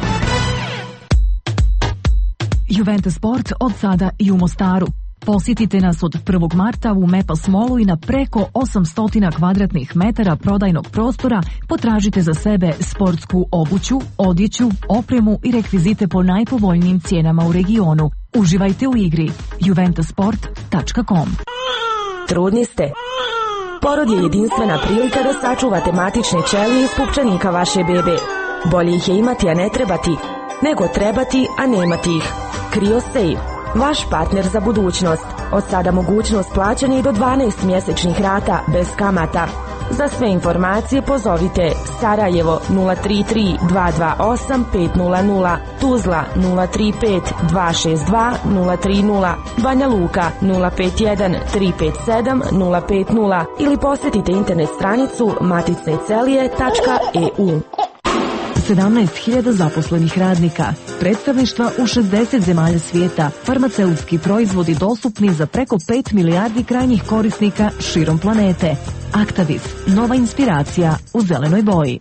Juventus Sport od sada i u Mostaru. Posjetite nas od prvog marta u Mepas Mallu i na preko osamsto kvadratnih metara prodajnog prostora potražite za sebe sportsku obuću, odjeću, opremu i rekvizite po najpovoljnijim cijenama u regionu. Uživajte u igri. juventus sport tačka com. Trudni ste? Porod je jedinstvena prilika da sačuvate matične ćelije iz pupčanika vaše bebe. Bolje ih je imati, a ne trebati, nego trebati, a nemati ih. CryoSafe. Vaš partner za budućnost. Od sada mogućnost plaćanja i do dvanaest mjesečnih rata bez kamata. Za sve informacije pozovite Sarajevo nula tri tri dva dva osam pet nula nula, Tuzla nula tri pet dva šest dva nula tri nula, Banja Luka nula pet jedan tri pet sedam nula pet nula ili posjetite internet stranicu maticnecelije tačka e u. sedamnaest hiljada zaposlenih radnika, predstavništva u šezdeset zemalja svijeta, farmaceutski proizvodi dostupni za preko pet milijardi krajnjih korisnika širom planete. Actavis, nova inspiracija u zelenoj boji.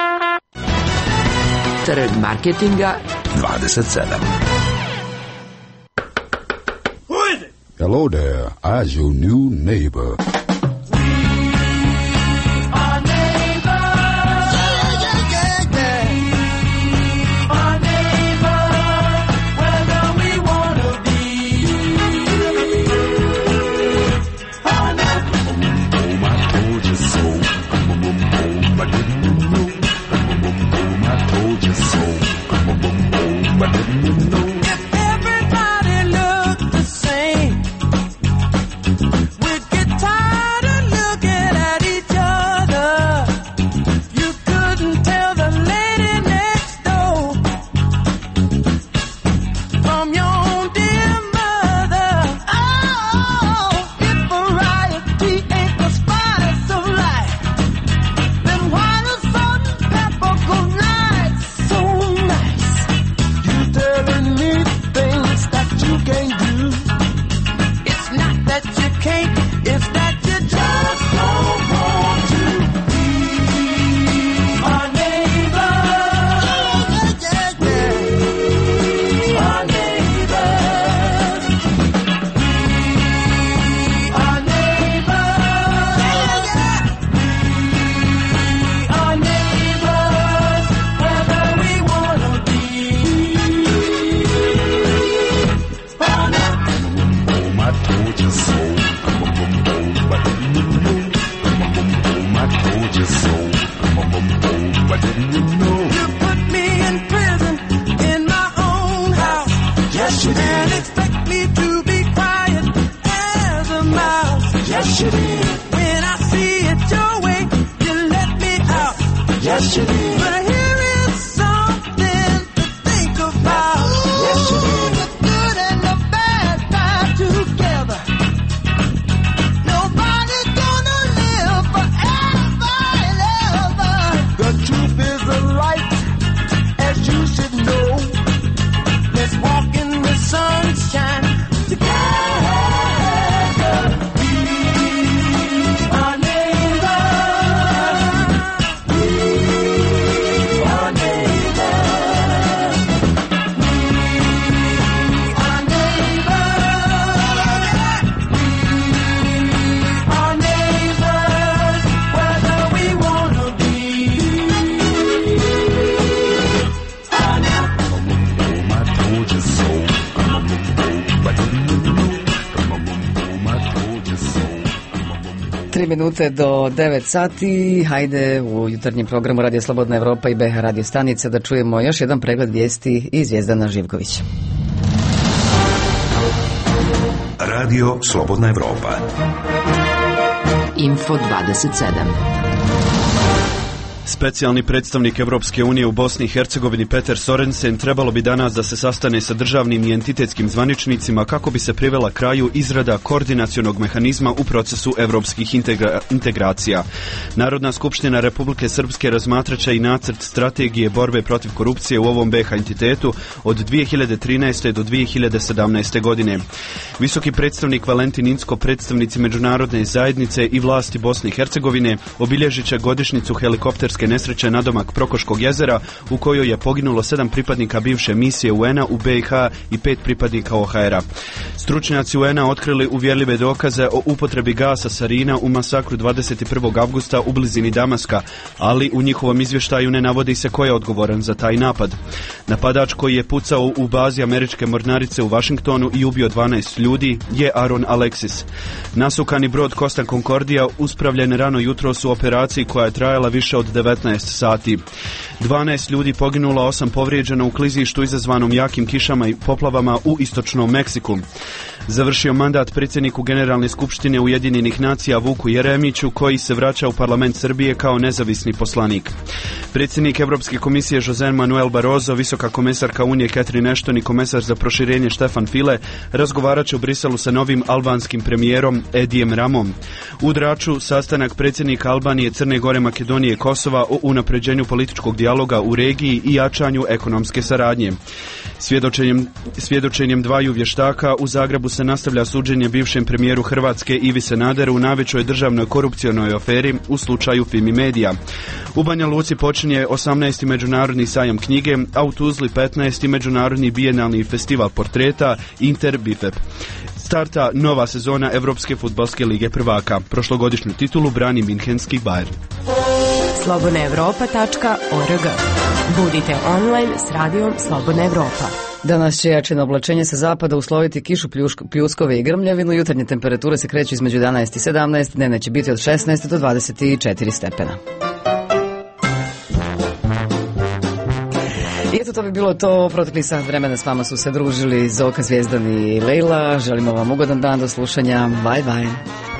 Trg marketinga dvadeset sedam. Hello there, I's your new neighbor. If everybody looked the same, we'd get tired. Why didn't you know? You put me in prison in my own house. Yes, you did. And expect me to be quiet as a mouse. Yes, you did. When I see it your way, you let me out. Yes, you did. But here is something to think about. Yes, you did. The good and the bad die together. Nobody's gonna live forever and ever. The truth is the light, as you should know. Let's walk in the sunshine together. We are neighbors. We are neighbors. We are neighbors. We are neighbors. Whether we wanna be. I know. I told you so. Why didn't you know? I told you so. Tri minute do devet sati, hajde u jutarnjem programu Radio Slobodna Evropa i B H Radio Stanica da čujemo još jedan pregled vijesti iz Zvijezdana Živković. Radio Slobodna Evropa. Info dvadeset sedam. Specijalni predstavnik Evropske unije u Bosni i Hercegovini Peter Sorensen trebalo bi danas da se sastane sa državnim i entitetskim zvaničnicima kako bi se privela kraju izrada koordinacionog mehanizma u procesu evropskih integra- integracija. Narodna skupština Republike Srpske razmatraće i nacrt strategije borbe protiv korupcije u ovom B H entitetu od dvije hiljade trinaeste do dvije hiljade sedamnaeste godine. Visoki predstavnik Valentin Incko, predstavnici međunarodne zajednice i vlasti Bosne i Hercegovine obilježit će godišnjicu helikopterske nesreće nadomak Prokoškog jezera u kojoj je poginulo sedam pripadnika bivše misije U N-a u B i H i pet pripadnika O H R-a. Stručnjaci U N-a otkrili uvjerljive dokaze o upotrebi gasa sarina u masakru dvadeset prvog avgusta u blizini Damaska, ali u njihovom izvještaju ne navodi se ko je odgovoran za taj napad. Napadač koji je pucao u bazi američke mornarice u Washingtonu i ubio dvanaest ljudi je Aaron Alexis. Nasukani brod Costa Concordia uspravljen rano jutros u operaciji koja je trajala više od devetnaest sati. dvanaest ljudi poginulo, osam povrijeđeno u klizištu izazvanom jakim kišama i poplavama u istočnom Meksiku. Završio mandat predsjedniku Generalne skupštine Ujedinjenih nacija Vuku Jeremiću, koji se vraća u parlament Srbije kao nezavisni poslanik. Predsjednik Evropske komisije José Manuel Barroso, visoka komesarka Unije Catherine Ashton i komesar za proširenje Stefan File razgovarat će u Briselu sa novim albanskim premijerom Edijem Ramom. U Draču sastanak predsjednika Albanije, Crne Gore, Makedonije i Kosova o unapređenju političkog dijaloga u regiji i jačanju ekonomske saradnje. Svjedočenjem, svjedočenjem dvaju vještaka u Zagrebu se nastavlja suđenje bivšem premijeru Hrvatske Ivi Sanaderu u najvećoj državnoj korupcionoj aferi u slučaju Fimi Media. U Banja Luci počinje osamnaesti međunarodni sajam knjige, a u Tuzli petnaesti međunarodni bijenalni festival portreta Inter Bifep. Starta nova sezona Evropske fudbalske lige prvaka. Prošlogodišnju titulu brani minhenski Bayern. slobodna evropa tačka org. Budite online s radijom Slobodna Evropa. Danas će jačino oblačenje sa zapada usloviti kišu, pljuško, pljuskove i grmljavinu. Jutarnje temperature se kreću između jedanaest i sedamnaest, dnevne će biti od šesnaest do dvadeset četiri stepena. I eto, to bi bilo to. Protekli sat vremena s vama su se družili Zoka, Zvijezdan i Lejla. Želimo vam ugodan dan, do slušanja. Bye bye.